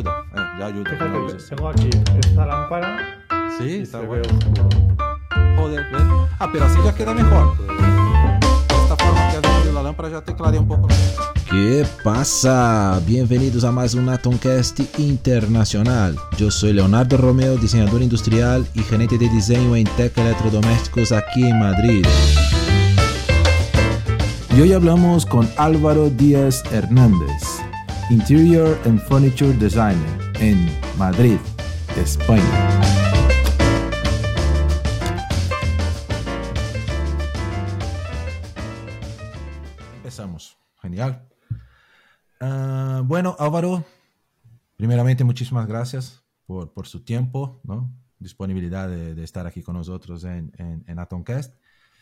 ayuda. Ya ayuda. Que no Fíjate, tengo aquí esta lámpara sí, y está se ve bueno. oscuro. Joder, ¿ves? Pero así ya queda mejor. De esta forma que has añadido la lámpara ya te clarea un poco. ¿Qué pasa? Bienvenidos a más un Atomcast internacional. Yo soy Leonardo Romeo, diseñador industrial y gerente de diseño en Tech Electrodomésticos aquí en Madrid. Y hoy hablamos con Álvaro Díaz Hernández, Interior and Furniture Designer en Madrid, España. Empezamos. Genial. Bueno, Álvaro, primeramente muchísimas gracias por su tiempo, ¿no? Disponibilidad de estar aquí con nosotros en Atomcast.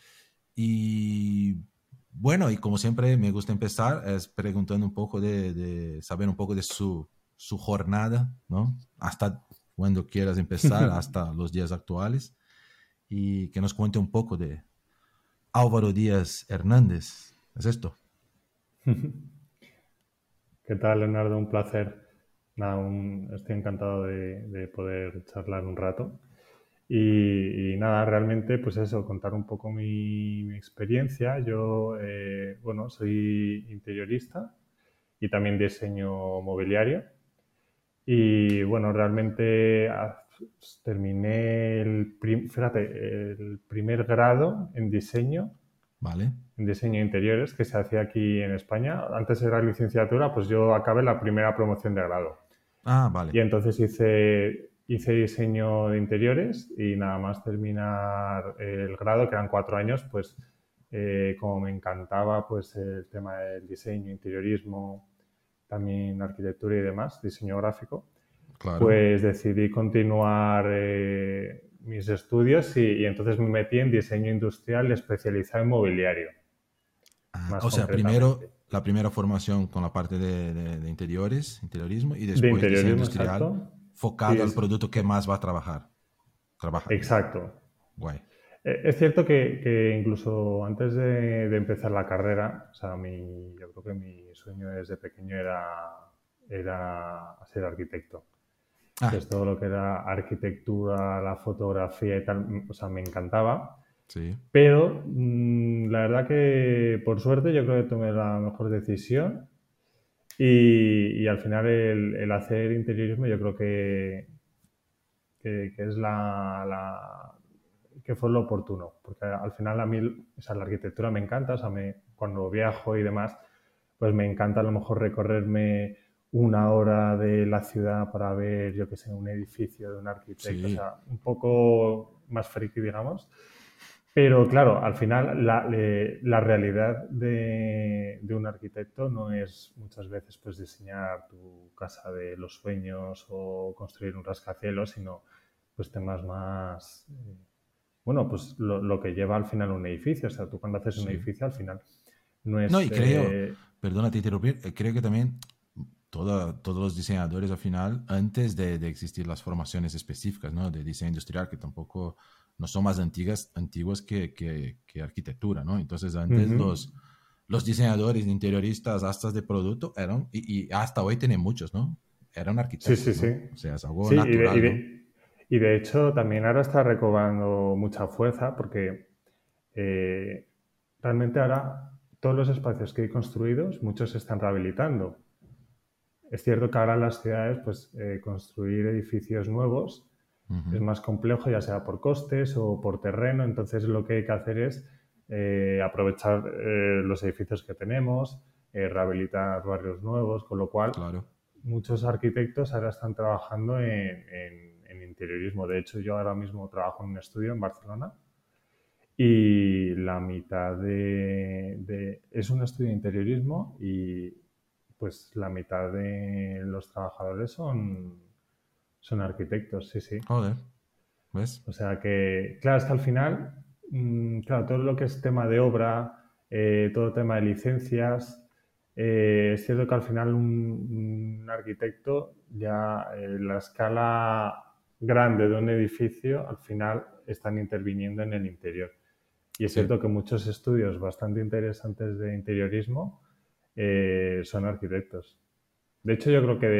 Y bueno, y como siempre me gusta empezar es preguntando un poco de saber un poco de su jornada, ¿no? Hasta cuando quieras empezar, hasta los días actuales, y que nos cuente un poco de Álvaro Díaz Hernández. ¿Es esto? ¿Qué tal, Leonardo? Un placer. Nada, estoy encantado de poder charlar un rato. Y nada, realmente, pues eso, contar un poco mi experiencia. Yo, bueno, soy interiorista y también diseño mobiliario. Y bueno, realmente terminé el primer grado en diseño. Vale. En diseño de interiores que se hacía aquí en España. Antes era licenciatura, pues yo acabé la primera promoción de grado. Ah, vale. Y entonces hice diseño de interiores y nada más terminar el grado, que eran 4 años, pues como me encantaba pues el tema del diseño, interiorismo, también arquitectura y demás, diseño gráfico, Claro. pues decidí continuar mis estudios y entonces me metí en diseño industrial especializado en mobiliario. O sea, primero la primera formación con la parte de interiorismo, y después de diseño interiorismo, industrial exacto. focado Sí, al producto que más va a trabajar. Exacto. Guay. Es cierto que incluso antes de empezar la carrera, o sea, yo creo que mi sueño desde pequeño era ser arquitecto. Entonces, todo lo que era arquitectura, la fotografía y tal, o sea, me encantaba. Sí. Pero la verdad que, por suerte, yo creo que tomé la mejor decisión y al final el hacer interiorismo yo creo que es que fue lo oportuno, porque al final a mí, o sea, la arquitectura me encanta, o sea, cuando viajo y demás, pues me encanta a lo mejor recorrerme 1 hora de la ciudad para ver, yo qué sé, un edificio de un arquitecto, Sí. o sea, un poco más friki, digamos. Pero claro, al final la realidad de un arquitecto no es muchas veces pues diseñar tu casa de los sueños o construir un rascacielos, sino pues temas más, bueno, pues lo que lleva al final un edificio. O sea, tú cuando haces un Sí. edificio al final no es... No, y creo, perdona te interrumpir, creo que también todos los diseñadores al final, antes de existir las formaciones específicas, ¿no? De diseño industrial, que tampoco no son más antiguas que arquitectura, ¿no? Entonces antes los diseñadores interioristas hasta de producto eran, y hasta hoy tienen muchos, ¿no? Eran Sí, arquitectos, sí, sí. ¿no? O sea, es algo Sí, natural, ¿no? y de hecho también ahora está recobrando mucha fuerza porque realmente ahora todos los espacios que hay construidos, muchos se están rehabilitando. Es cierto que ahora en las ciudades, pues construir edificios nuevos es más complejo, ya sea por costes o por terreno. Entonces lo que hay que hacer es aprovechar los edificios que tenemos, rehabilitar barrios nuevos, con lo cual Claro. muchos arquitectos ahora están trabajando en interiorismo. De hecho, yo ahora mismo trabajo en un estudio en Barcelona y la mitad es un estudio de interiorismo y pues la mitad de los trabajadores son arquitectos, sí, sí. Joder, ¿ves? O sea que, claro, es que al final, claro, todo lo que es tema de obra, todo tema de licencias, es cierto que al final un arquitecto ya la escala grande de un edificio, al final están interviniendo en el interior. Y es Sí. cierto que muchos estudios bastante interesantes de interiorismo son arquitectos. De hecho, yo creo que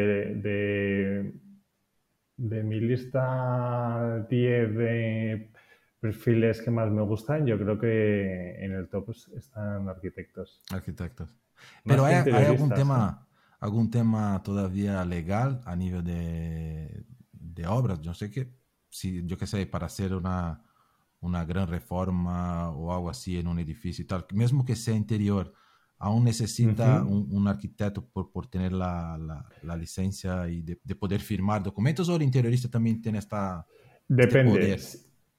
de mi lista 10 de perfiles que más me gustan, yo creo que en el top están arquitectos. Arquitectos. Más Pero que hay interioristas, ¿eh? algún tema todavía legal a nivel de obras? Yo sé que, si, yo qué sé, para hacer una gran reforma o algo así en un edificio y tal, mesmo que sea interior, aún necesita Ujú. un arquitecto por tener la licencia y de poder firmar documentos, o el interiorista también tiene este Depende. poder.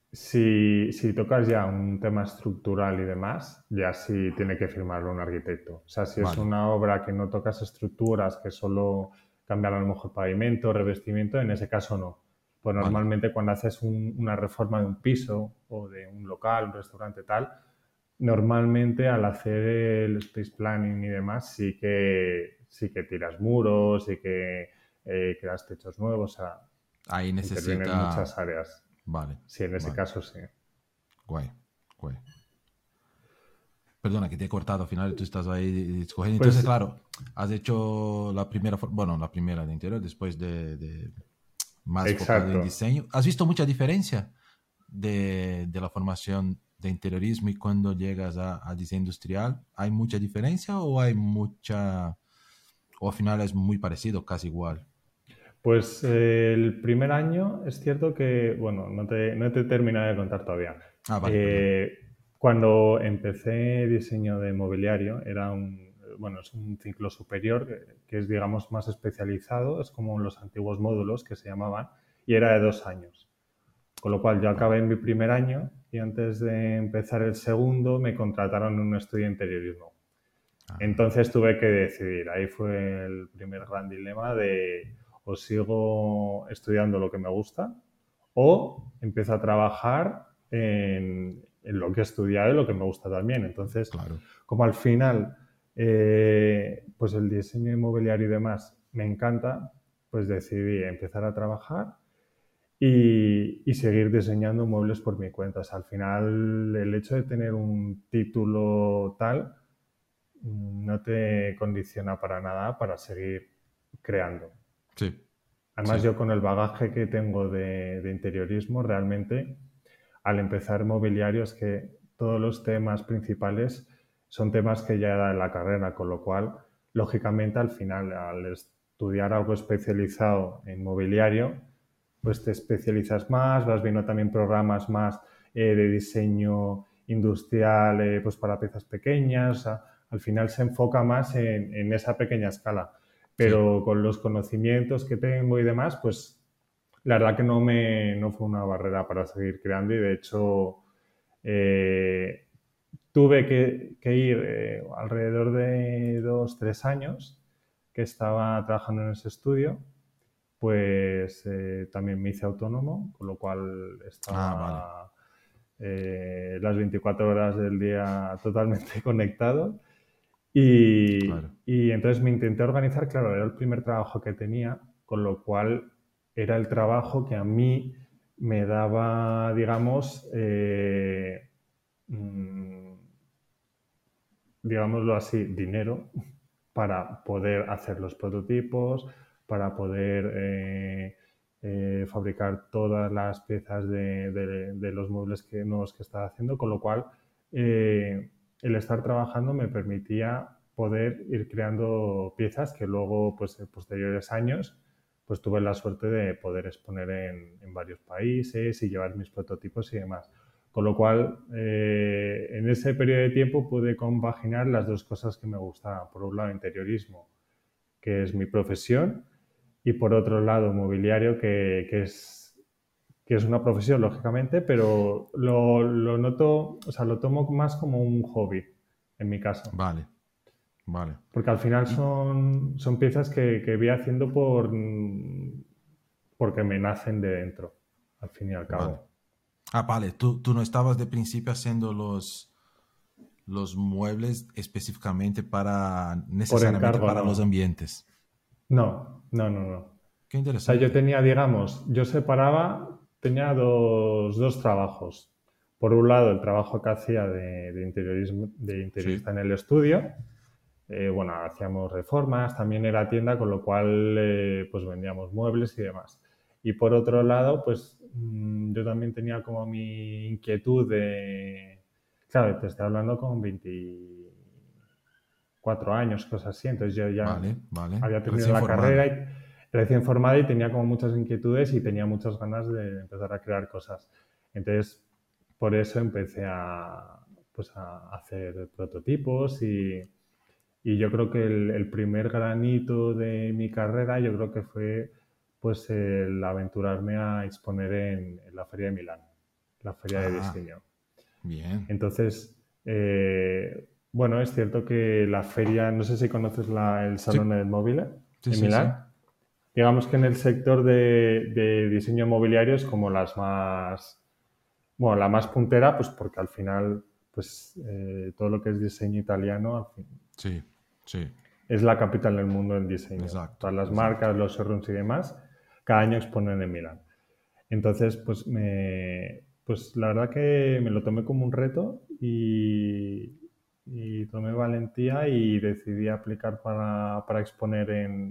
Si tocas ya un tema estructural y demás, ya sí tiene que firmarlo un arquitecto. O sea, si es Vale, una obra que no tocas estructuras, que solo cambian a lo mejor pavimento, revestimiento, en ese caso no. Pues vale. normalmente cuando haces una reforma de un piso o de un local, un restaurante tal, normalmente al hacer el space planning y demás sí que tiras muros, sí que creas techos nuevos, o sea, Ahí intervienen necesita... muchas áreas. Vale, Sí, en ese vale. caso sí. Guay, guay. Perdona que te he cortado al final, tú estás ahí escogiendo. Entonces, Pues claro, has hecho la primera, bueno, la primera de interior, después más enfocado en exacto. diseño. ¿Has visto mucha diferencia de la formación de interiorismo y cuando llegas a diseño industrial? ¿Hay mucha diferencia o hay mucha, o al final es muy parecido, casi igual? Pues el primer año es cierto que, bueno, no te he terminado de contar todavía. Ah, vale, perdón. Eh, Cuando empecé diseño de mobiliario, bueno, es un ciclo superior que es, digamos, más especializado, es como los antiguos módulos que se llamaban, y era de 2 años. Con lo cual yo Vale. acabé en mi primer año y antes de empezar el segundo me contrataron en un estudio de interiorismo. Ah, Entonces tuve que decidir, ahí fue el primer gran dilema de o sigo estudiando lo que me gusta o empiezo a trabajar en lo que he estudiado y lo que me gusta también. Entonces, claro. como al final, pues el diseño inmobiliario y demás me encanta, pues decidí empezar a trabajar y seguir diseñando muebles por mi cuenta. O sea, al final, el hecho de tener un título tal no te condiciona para nada para seguir creando. Sí, Además, sí, yo con el bagaje que tengo de interiorismo, realmente, al empezar mobiliario, es que todos los temas principales son temas que ya da en la carrera, con lo cual, lógicamente, al final, al estudiar algo especializado en mobiliario, pues te especializas más, vas viendo también programas más de diseño industrial, pues para piezas pequeñas. O sea, al final se enfoca más en esa pequeña escala. sí. Pero con los conocimientos que tengo y demás, pues la verdad que no fue una barrera para seguir creando y de hecho eh, tuve que ir alrededor de 2, 3 años que estaba trabajando en ese estudio, pues también me hice autónomo, con lo cual Ah, vale, estaba las 24 horas del día totalmente conectado claro. y entonces me intenté organizar, claro, era el primer trabajo que tenía, con lo cual era el trabajo que a mí me daba, digamos, digámoslo así, dinero para poder hacer los prototipos, para poder fabricar todas las piezas de los muebles nuevos que estaba haciendo, con lo cual el estar trabajando me permitía poder ir creando piezas que luego, pues en posteriores años, pues tuve la suerte de poder exponer en varios países y llevar mis prototipos y demás. Con lo cual, en ese periodo de tiempo pude compaginar las dos cosas que me gustaban. Por un lado, interiorismo, que es mi profesión, y por otro lado, mobiliario, que es una profesión, lógicamente, pero lo noto, o sea, lo tomo más como un hobby, en mi caso. Vale, vale. Porque al final Y, son piezas que voy haciendo porque me nacen de dentro, al fin y al vale. cabo. Ah, vale, tú no estabas de principio haciendo los muebles específicamente Por necesariamente encargo, para los no. ambientes. No, no, no, no. O Qué sea, yo interesante. tenía, digamos, tenía dos trabajos. Por un lado, el trabajo que hacía de interiorismo, de Sí, interiorista en el estudio, bueno, hacíamos reformas, también era tienda, con lo cual pues vendíamos muebles y demás. Y por otro lado, pues yo también tenía como mi inquietud de, claro, te estoy hablando con 24 años, cosas así, entonces yo ya Vale, vale. había terminado Recién la carrera formado. y recién formada y tenía como muchas inquietudes y tenía muchas ganas de empezar a crear cosas. Entonces, por eso empecé pues a hacer prototipos y yo creo que el primer granito de mi carrera yo creo que fue pues el aventurarme a exponer en la Feria de Milán, la Feria de Ah, Diseño. bien. Entonces, bueno, es cierto que la feria, no sé si conoces el Sí, Salón del Móvil sí, en sí, sí. Milán. Digamos que en el sector de diseño mobiliario es como las más, bueno, la más puntera, pues porque al final, pues todo lo que es diseño italiano, al fin, Sí, sí, es la capital del mundo del diseño. exacto, Todas las exacto. marcas, los showrooms y demás, cada año exponen en Milán. Entonces, pues la verdad que me lo tomé como un reto y tomé valentía y decidí aplicar para exponer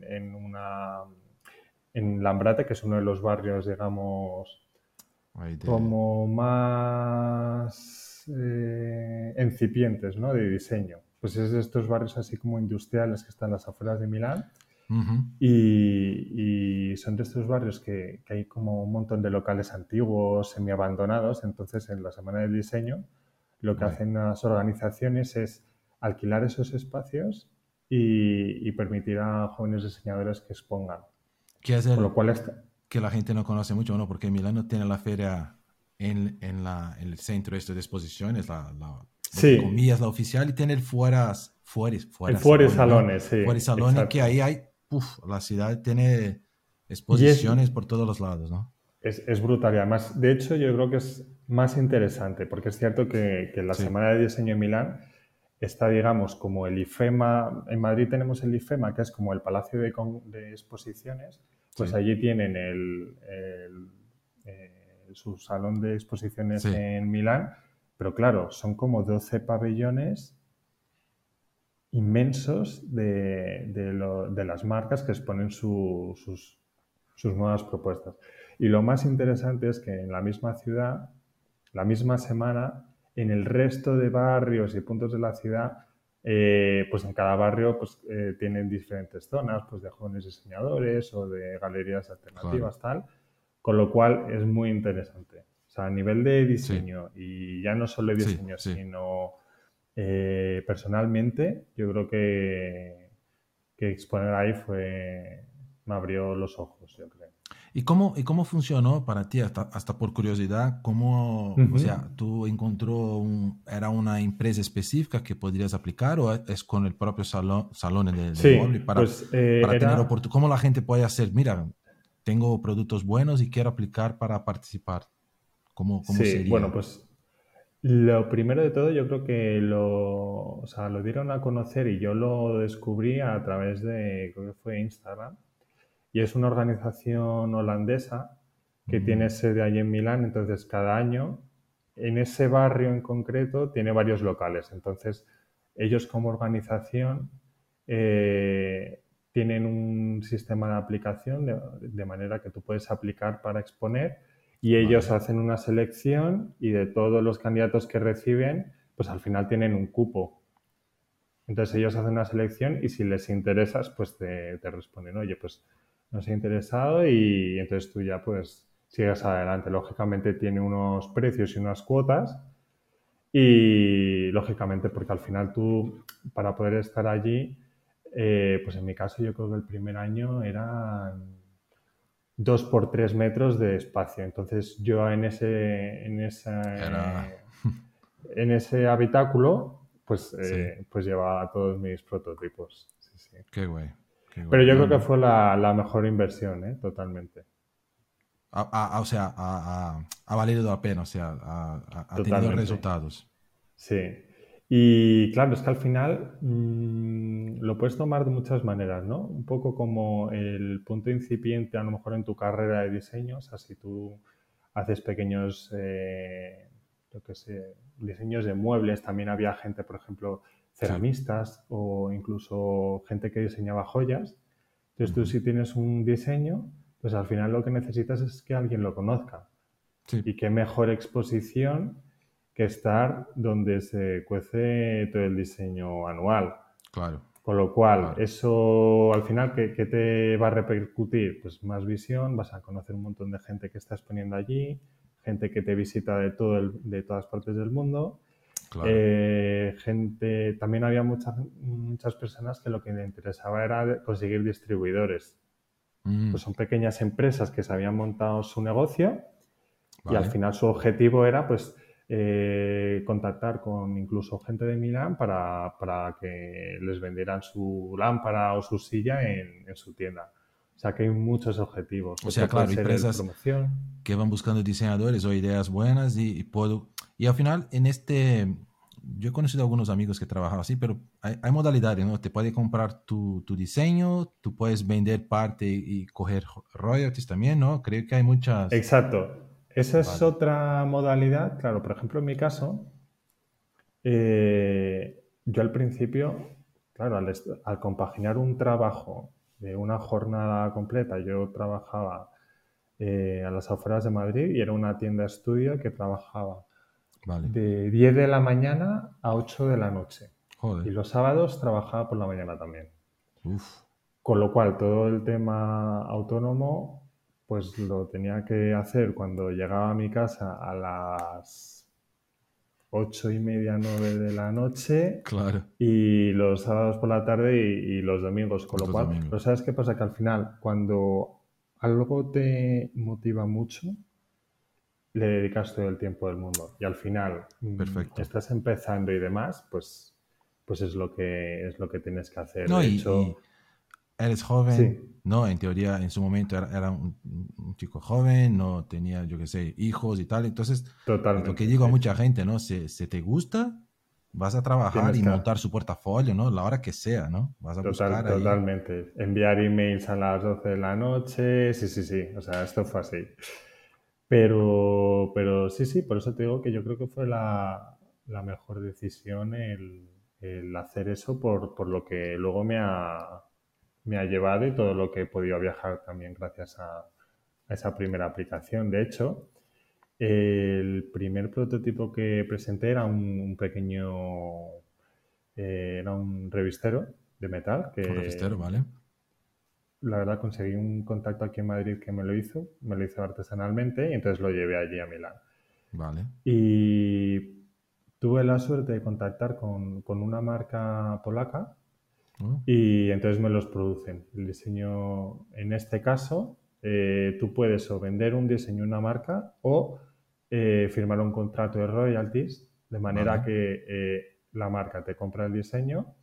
en Lambrate, que es uno de los barrios, digamos, Ahí de... como más incipientes, ¿no? De diseño. Pues es de estos barrios así como industriales que están a las afueras de Milán Ujú. y son de estos barrios que hay como un montón de locales antiguos, semiabandonados. Entonces, en la Semana del Diseño, lo que Guay. hacen las organizaciones es alquilar esos espacios y permitir a jóvenes diseñadores que expongan. Que es Con lo el cual, está, que la gente no conoce mucho, ¿no? Porque Milán no tiene la feria en el centro este de exposiciones, entre sí, comillas, la oficial, y tiene el el fuera Forest salones, ¿no? Salones, sí, Fuera salones que exacto. ahí hay, la ciudad tiene Y exposiciones por todos los lados, ¿no? es brutal. Y además, de hecho, yo creo que es más interesante, porque es cierto que la Sí, Semana de Diseño en Milán está, digamos, como el IFEMA. En Madrid tenemos el IFEMA, que es como el Palacio de Exposiciones. Pues sí, allí tienen su salón de exposiciones sí, en Milán. Pero claro, son como 12 pabellones inmensos de las marcas que exponen sus nuevas propuestas. Y lo más interesante es que en la misma ciudad, la misma semana, en el resto de barrios y puntos de la ciudad, pues en cada barrio pues, tienen diferentes zonas pues de jóvenes diseñadores o de galerías claro, alternativas, tal, con lo cual es muy interesante. O sea, a nivel de sí, diseño, y ya no solo de sí, diseño, sí. sino personalmente, yo creo que exponer ahí me abrió los ojos, yo creo. Y cómo funcionó para ti, hasta por curiosidad, cómo, o Ujú. sea, tú encontró era una empresa específica que podrías aplicar o es con el propio salón del móvil Sí, pues para tener era, oportunidad? ¿Cómo la gente puede hacer? Mira, tengo productos buenos y quiero aplicar para participar. Cómo sí, bueno, sería? pues lo primero de todo yo creo que o sea, lo dieron a conocer y yo lo descubrí a través de, creo que fue Instagram, y es una organización holandesa que tiene Mm, sede allí en Milán, entonces cada año en ese barrio en concreto tiene varios locales, entonces ellos como organización tienen un sistema de aplicación de manera que tú puedes aplicar para exponer y ellos vale, hacen una selección y de todos los candidatos que reciben, pues al final tienen un cupo. Entonces ellos hacen una selección y si les interesas, pues te responden, oye, pues nos ha interesado y entonces tú ya pues sigues adelante. Lógicamente tiene unos precios y unas cuotas y lógicamente porque al final tú para poder estar allí, pues en mi caso yo creo que el primer año eran 2 por 3 metros de espacio. Entonces yo era, en ese habitáculo pues, sí, pues llevaba todos mis prototipos. Sí, sí. qué güey, qué Pero güey. yo No, creo que no. fue la mejor inversión, ¿eh? Totalmente. O sea, ha valido la pena, o sea, ha tenido Totalmente. resultados. Sí. Y claro, es que al final lo puedes tomar de muchas maneras, ¿no? Un poco como el punto incipiente a lo mejor en tu carrera de diseño, o sea, si tú haces pequeños, yo qué sé, diseños de muebles, también había gente, por ejemplo, ceramistas o incluso gente que diseñaba joyas. Entonces tú si tienes un diseño, pues al final lo que necesitas es que alguien lo conozca. Sí, Y qué mejor exposición que estar donde se cuece todo el diseño anual. claro, Con lo cual, claro. eso al final, ¿qué te va a repercutir? Pues más visión, vas a conocer un montón de gente que está exponiendo allí, gente que te visita de todas partes del mundo. Claro. También había muchas personas que lo que les interesaba era conseguir distribuidores. Mm, Pues son pequeñas empresas que se habían montado su negocio y al vale. final su objetivo era pues contactar con incluso gente de Milán para que les vendieran su lámpara o su silla en su tienda. O sea que hay muchos objetivos. O sea, Otro puede claro, ser el empresas promoción. que van buscando diseñadores o ideas buenas y puedo... Y al final, yo he conocido algunos amigos que trabajan así, pero hay modalidades, ¿no? Te puede comprar tu diseño, tú puedes vender parte y coger royalties también, ¿no? Creo que hay muchas... Exacto. Esa es Vale. otra modalidad. Claro, por ejemplo, en mi caso, yo al principio, claro, al compaginar un trabajo de una jornada completa, yo trabajaba a las afueras de Madrid y era una tienda estudio que trabajaba Vale. de 10 de la mañana a 8 de la noche. Y Joder. los sábados trabajaba por la mañana también. Uf. Con lo cual, todo el tema autónomo, pues lo tenía que hacer cuando llegaba a mi casa a las 8:30, 9 de la noche Claro. y los sábados por la tarde y los domingos. Con lo Los cual, domingos. pero ¿sabes qué pasa? Que al final, cuando algo te motiva mucho, le dedicas todo el tiempo del mundo. Y al final Perfecto. estás empezando y demás, pues es lo que tienes que hacer. No, De y hecho, eres joven, sí, ¿no? En teoría, en su momento era un chico joven, no tenía, yo qué sé, hijos y tal. Entonces, es lo que totalmente, digo a sí. mucha gente, ¿no? Si te gusta, vas a trabajar Tienes y que, montar su portafolio, ¿no? La hora que sea, ¿no? Vas a buscar ahí. totalmente. Enviar emails a las 12 de la noche, sí, sí, sí. O sea, esto fue así. Pero sí, sí, por eso te digo que yo creo que fue la mejor decisión el hacer eso por lo que luego me ha llevado y todo lo que he podido viajar también gracias a esa primera aplicación. De hecho, el primer prototipo que presenté era un pequeño, era un revistero de metal Un que revistero, ¿vale? la verdad conseguí un contacto aquí en Madrid que me lo hizo artesanalmente y entonces lo llevé allí a Milán. Vale. Y tuve la suerte de contactar con una marca polaca Oh, y entonces me los producen. El diseño, en este caso, tú puedes o vender un diseño a una marca o firmar un contrato de royalties, de manera vale. que la marca te compra el diseño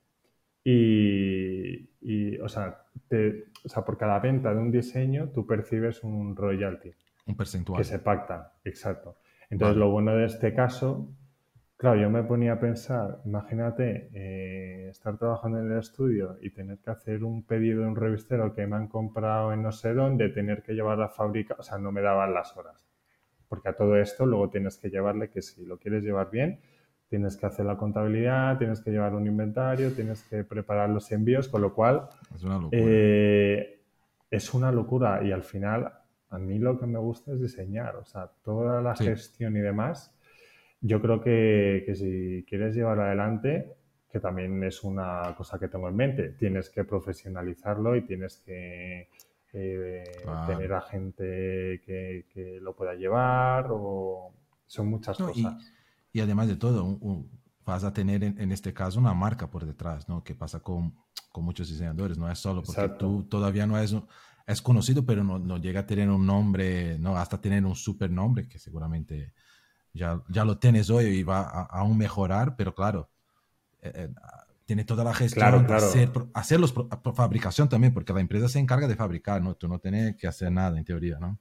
y o sea, por cada venta de un diseño tú percibes un royalty Un que percentual. se pacta, exacto. Entonces, Vale. lo bueno de este caso, claro, yo me ponía a pensar, imagínate, estar trabajando en el estudio y tener que hacer un pedido de un revistero que me han comprado en no sé dónde, tener que llevar a la fábrica, o sea, no me daban las horas. Porque a todo esto luego tienes que llevarle que si lo quieres llevar bien, tienes que hacer la contabilidad, tienes que llevar un inventario, tienes que preparar los envíos, con lo cual Es una locura. eh, es una locura y al final a mí lo que me gusta es diseñar, o sea, toda la Sí. gestión y demás, yo creo que si quieres llevar adelante, que también es una cosa que tengo en mente, tienes que profesionalizarlo y tienes que tener Claro. a gente que lo pueda llevar o son muchas No, cosas. y además de todo, vas a tener en este caso una marca por detrás, ¿no? Que pasa con muchos diseñadores, no es solo porque tú Exacto. todavía no es conocido, pero no llega a tener un nombre, ¿no? Hasta tener un super nombre, que seguramente ya lo tienes hoy y va aún mejorar, pero claro, tiene toda la Claro, gestión, claro. hacer fabricación también, porque la empresa se encarga de fabricar, ¿no? Tú no tienes que hacer nada en teoría, ¿no?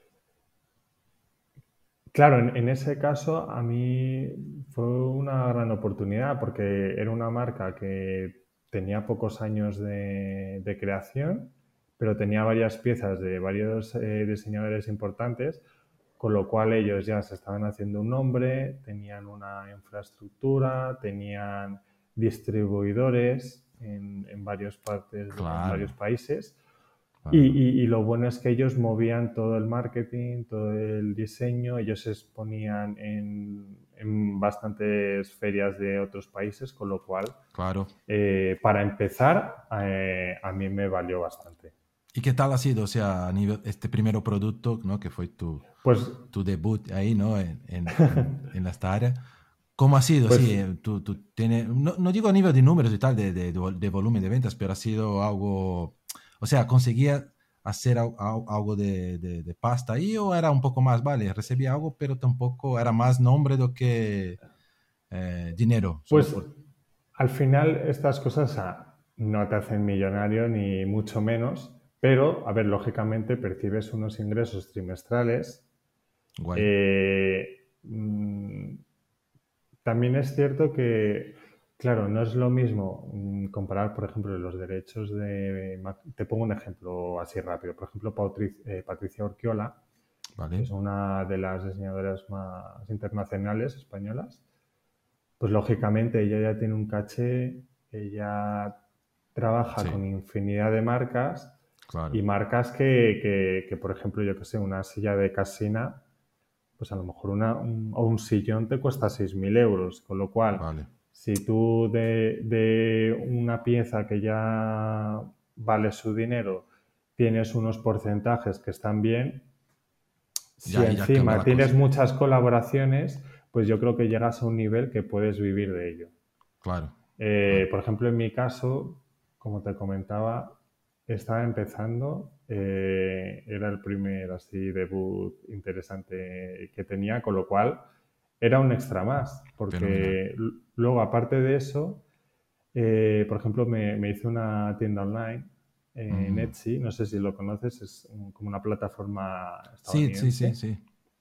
Claro, en ese caso a mí fue una gran oportunidad porque era una marca que tenía pocos años de creación, pero tenía varias piezas de varios diseñadores importantes, con lo cual ellos ya se estaban haciendo un nombre, tenían una infraestructura, tenían distribuidores en varias partes, en Claro. varios países. Claro. Y lo bueno es que ellos movían todo el marketing, todo el diseño, ellos se exponían en bastantes ferias de otros países, con lo cual, Claro. para empezar, a mí me valió bastante. ¿Y qué tal ha sido, o sea, a nivel, este primer producto, ¿no? Que fue Pues, tu debut ahí, ¿no? En esta área. ¿Cómo ha sido? pues Sí, tú tienes, no digo a nivel de números y tal, de volumen de ventas, pero ha sido algo, o sea, ¿conseguía hacer algo de pasta ahí o era un poco más, vale, recibía algo, pero tampoco era más nombre do que dinero? Solo Pues por... al final estas cosas no te hacen millonario ni mucho menos, pero, a ver, lógicamente percibes unos ingresos trimestrales. Guay. También es cierto que, claro, no es lo mismo comparar, por ejemplo, los derechos de... Te pongo un ejemplo así rápido. Por ejemplo, Patricia Urquiola, que Vale. es una de las diseñadoras más internacionales españolas. Pues lógicamente ella ya tiene un caché, ella trabaja Sí, con infinidad de marcas claro. y marcas que, por ejemplo, yo que sé, una silla de casina, pues a lo mejor o un sillón te cuesta 6.000 euros, con lo cual, Vale. si tú de una pieza que ya vale su dinero tienes unos porcentajes que están bien, si Ya, ahí ya cambia encima la tienes cosa. muchas colaboraciones, pues yo creo que llegas a un nivel que puedes vivir de ello. Claro. Claro. Por ejemplo, en mi caso, como te comentaba, estaba empezando, era el primer así debut interesante que tenía, con lo cual era un extra más, Fenomenal. porque luego, aparte de eso, por ejemplo, me hice una tienda online en Mm. Etsy, no sé si lo conoces, es como una plataforma Sí, sí, sí, estadounidense. sí.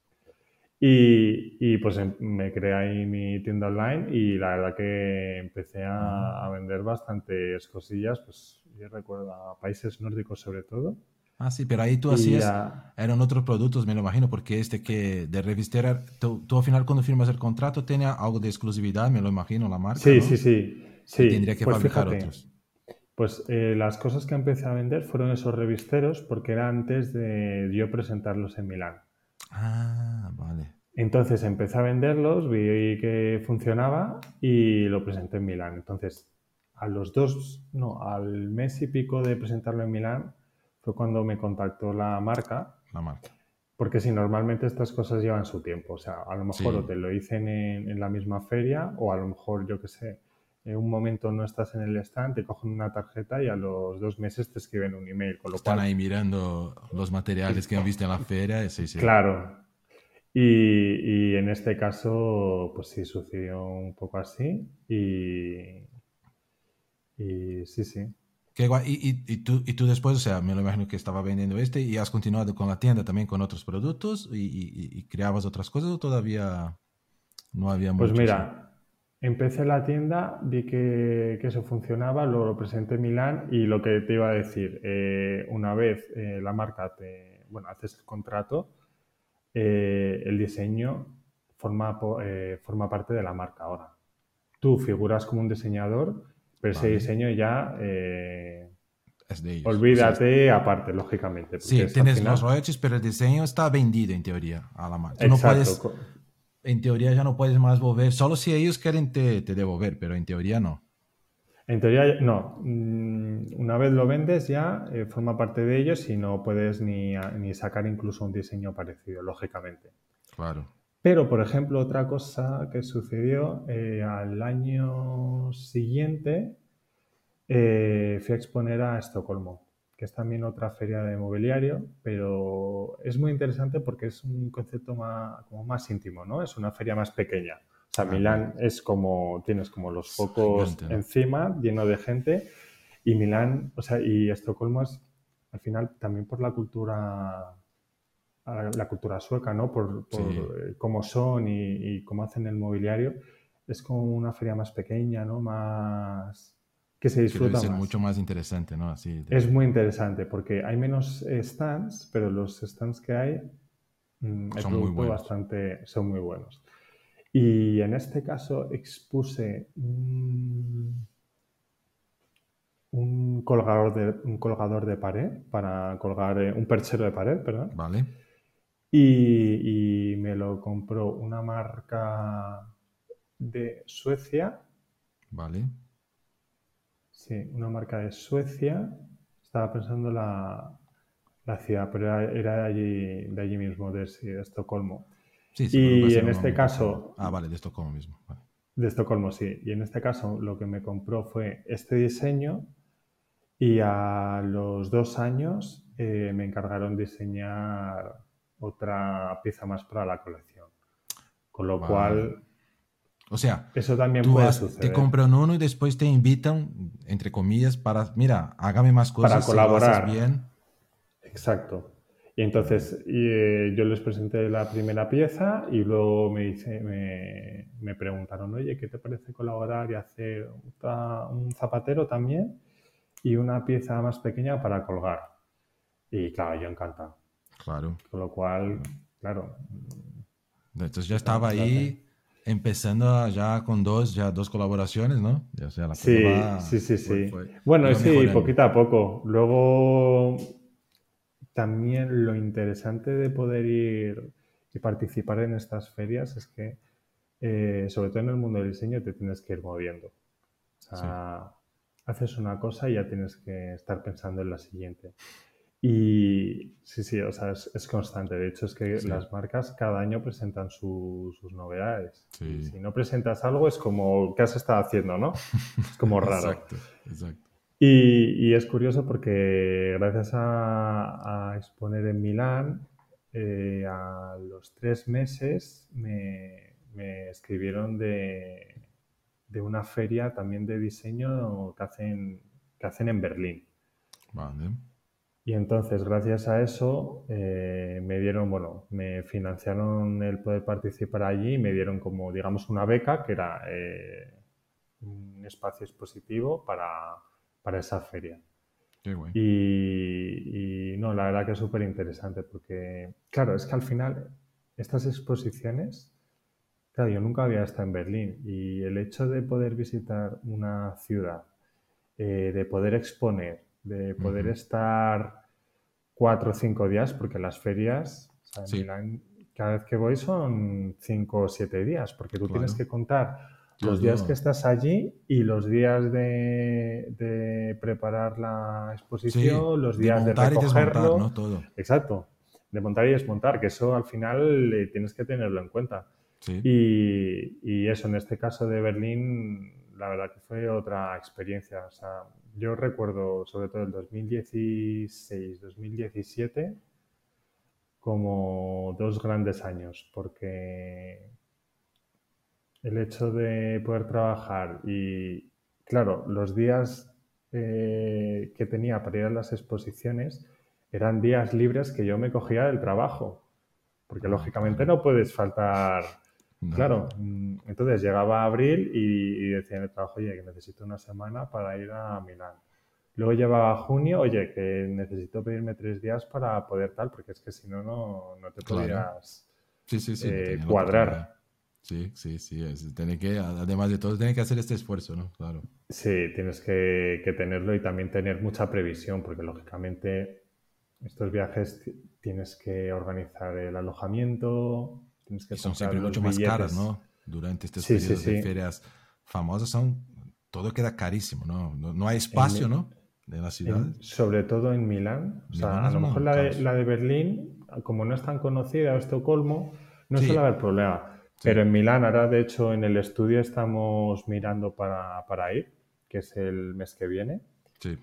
Y pues me creé ahí mi tienda online y la verdad que empecé a Mm. vender bastantes cosillas, pues yo recuerdo a países nórdicos sobre todo. Ah, sí, pero ahí tú Y hacías, eran otros productos, me lo imagino, porque este que de revistera, tú al final cuando firmas el contrato tenía algo de exclusividad, me lo imagino, la marca, sí, sí, ¿no? sí, Y tendría sí, que pues fabricar fíjate, otros. pues las cosas que empecé a vender fueron esos revisteros porque era antes de yo presentarlos en Milán. Ah, vale. Entonces empecé a venderlos, vi que funcionaba y lo presenté en Milán. Entonces, al mes y pico de presentarlo en Milán fue cuando me contactó la marca, La marca. porque si normalmente estas cosas llevan su tiempo, o sea, a lo mejor o Sí, te lo dicen en la misma feria o a lo mejor, yo qué sé, en un momento no estás en el stand, te cogen una tarjeta y a los 2 meses te escriben un email, con lo están cual, ahí mirando los materiales que han visto en la feria. Sí, sí. claro. Y en este caso, pues sí, sucedió un poco así y sí, sí. Qué guay. Y tú después, o sea, me lo imagino que estaba vendiendo este y has continuado con la tienda también con otros productos y creabas otras cosas o todavía no había Pues mucho, sí. mira, empecé la tienda, vi que eso funcionaba, luego lo presenté en Milán y lo que te iba a decir, una vez la marca bueno, haces el contrato, el diseño forma parte de la marca ahora. Tú figuras como un diseñador, pero ese Vale. diseño ya Es de ellos. O sea, olvídate aparte, lógicamente, porque sí, es al tienes los final. royalties, pero el diseño está vendido en teoría a la marca. Tú no Exacto. puedes, en teoría ya no puedes más volver, solo si ellos quieren te devolver, pero en teoría no. En teoría, no. Una vez lo vendes ya forma parte de ellos y no puedes ni sacar incluso un diseño parecido, lógicamente. Claro. Pero, por ejemplo, otra cosa que sucedió al año siguiente, fui a exponer a Estocolmo, que es también otra feria de mobiliario, pero es muy interesante porque es un concepto como más íntimo, ¿no? Es una feria más pequeña. O sea, Ah, guay. Milán tienes como los Es focos gigante, ¿no? encima, lleno de gente, y Milán, o sea, y Estocolmo es, al final, también por la cultura sueca, ¿no? Sí, Por cómo son y cómo hacen el mobiliario, es como una feria más pequeña, ¿no? Más que se que debe disfruta ser mucho más. más interesante, ¿no? Así Es muy interesante porque hay menos stands, pero los stands que hay, el son muy producto buenos. bastante, son muy buenos. Y en este caso expuse un colgador de pared para colgar un perchero de pared, perdón. Vale, Y me lo compró una marca de Suecia. vale. Sí, una marca de Suecia. Estaba pensando la ciudad, pero era de allí mismo, sí, de Estocolmo. Sí, seguro va a Y ser en un este nombre un poco... caso, Ah, vale, de Estocolmo mismo. Vale. de Estocolmo, sí. Y en este caso lo que me compró fue este diseño y a los 2 años me encargaron diseñar otra pieza más para la colección. Con lo Vale. cual, O sea, eso también tú puede te suceder. compran uno y después te invitan, entre comillas, para, mira, hágame más Para cosas si lo haces colaborar. bien. Exacto. Y entonces yo les presenté la primera pieza y luego me preguntaron, oye, ¿qué te parece colaborar y hacer un zapatero también y una pieza más pequeña para colgar? Y claro, yo encantado. Claro. Con lo cual, claro, Entonces ya estaba lo hacen. ahí empezando ya con dos colaboraciones, ¿no? O sea, la cosa Sí, sí, sí, sí. Bueno, iba sí, mejorando. poquito a poco. Luego, también lo interesante de poder ir y participar en estas ferias es que, sobre todo en el mundo del diseño, te tienes que ir moviendo. O Sí, sea, haces una cosa y ya tienes que estar pensando en la siguiente. Y sí, sí, o sea, es constante. De hecho, es que sí, las marcas cada año presentan sus novedades. Y sí. si no presentas algo, es como, ¿qué has estado haciendo, no? Es como raro. Exacto, exacto. Y es curioso porque gracias a exponer en Milán, a los 3 meses me escribieron de una feria también de diseño que hacen en Berlín. Vale. Y entonces, gracias a eso, me financiaron el poder participar allí y me dieron como, digamos, una beca que era un espacio expositivo para esa feria. Qué guay. Y no, la verdad que es súper interesante porque, claro, es que al final estas exposiciones, claro, yo nunca había estado en Berlín y el hecho de poder visitar una ciudad, de poder exponer, de poder Ujú. estar 4 o 5 días, porque las ferias, o sea, en Sí, Milán, cada vez que voy son 5 o 7 días, porque tú tienes claro. que contar los días que Todo. estás allí y los días de preparar la Sí, exposición, los de días de montar y desmontar, ¿no? recogerlo, Todo. exacto, de montar y desmontar, que eso al final tienes que tenerlo en cuenta. Sí, Y eso, en este caso de Berlín, la verdad que fue otra experiencia. O sea, yo recuerdo sobre todo el 2016, 2017 como 2 grandes años, porque el hecho de poder trabajar y, claro, los días que tenía para ir a las exposiciones eran días libres que yo me cogía del trabajo, porque ah, lógicamente claro. no puedes faltar. No, Claro, entonces llegaba abril y decía en el trabajo, oye, que necesito una semana para ir a Milán. Luego llevaba junio, oye, que necesito pedirme 3 días para poder tal, porque es que si no, no te claro. podías Sí, sí, sí, no tenía la oportunidad. cuadrar. Sí, sí, sí. Tiene que, además de todo, tiene que hacer este esfuerzo, ¿no? Claro. Sí, tienes que tenerlo y también tener mucha previsión, porque lógicamente estos viajes tienes que organizar el alojamiento, tienes Y que son comprar siempre los mucho más caras, billetes. ¿no? Durante estos Sí, sí, periodos de sí. ferias famosas todo queda carísimo, ¿no? No, no hay En, espacio, Mi- ¿no? En las ciudades. sobre todo en Milán. O sea, Milán a es lo mejor un la de, caos. la de Berlín, como no es tan conocida, o Estocolmo, no suele Sí, haber problema. Pero sí, en Milán, ahora de hecho en el estudio estamos mirando para ir, que es el mes que viene, sí.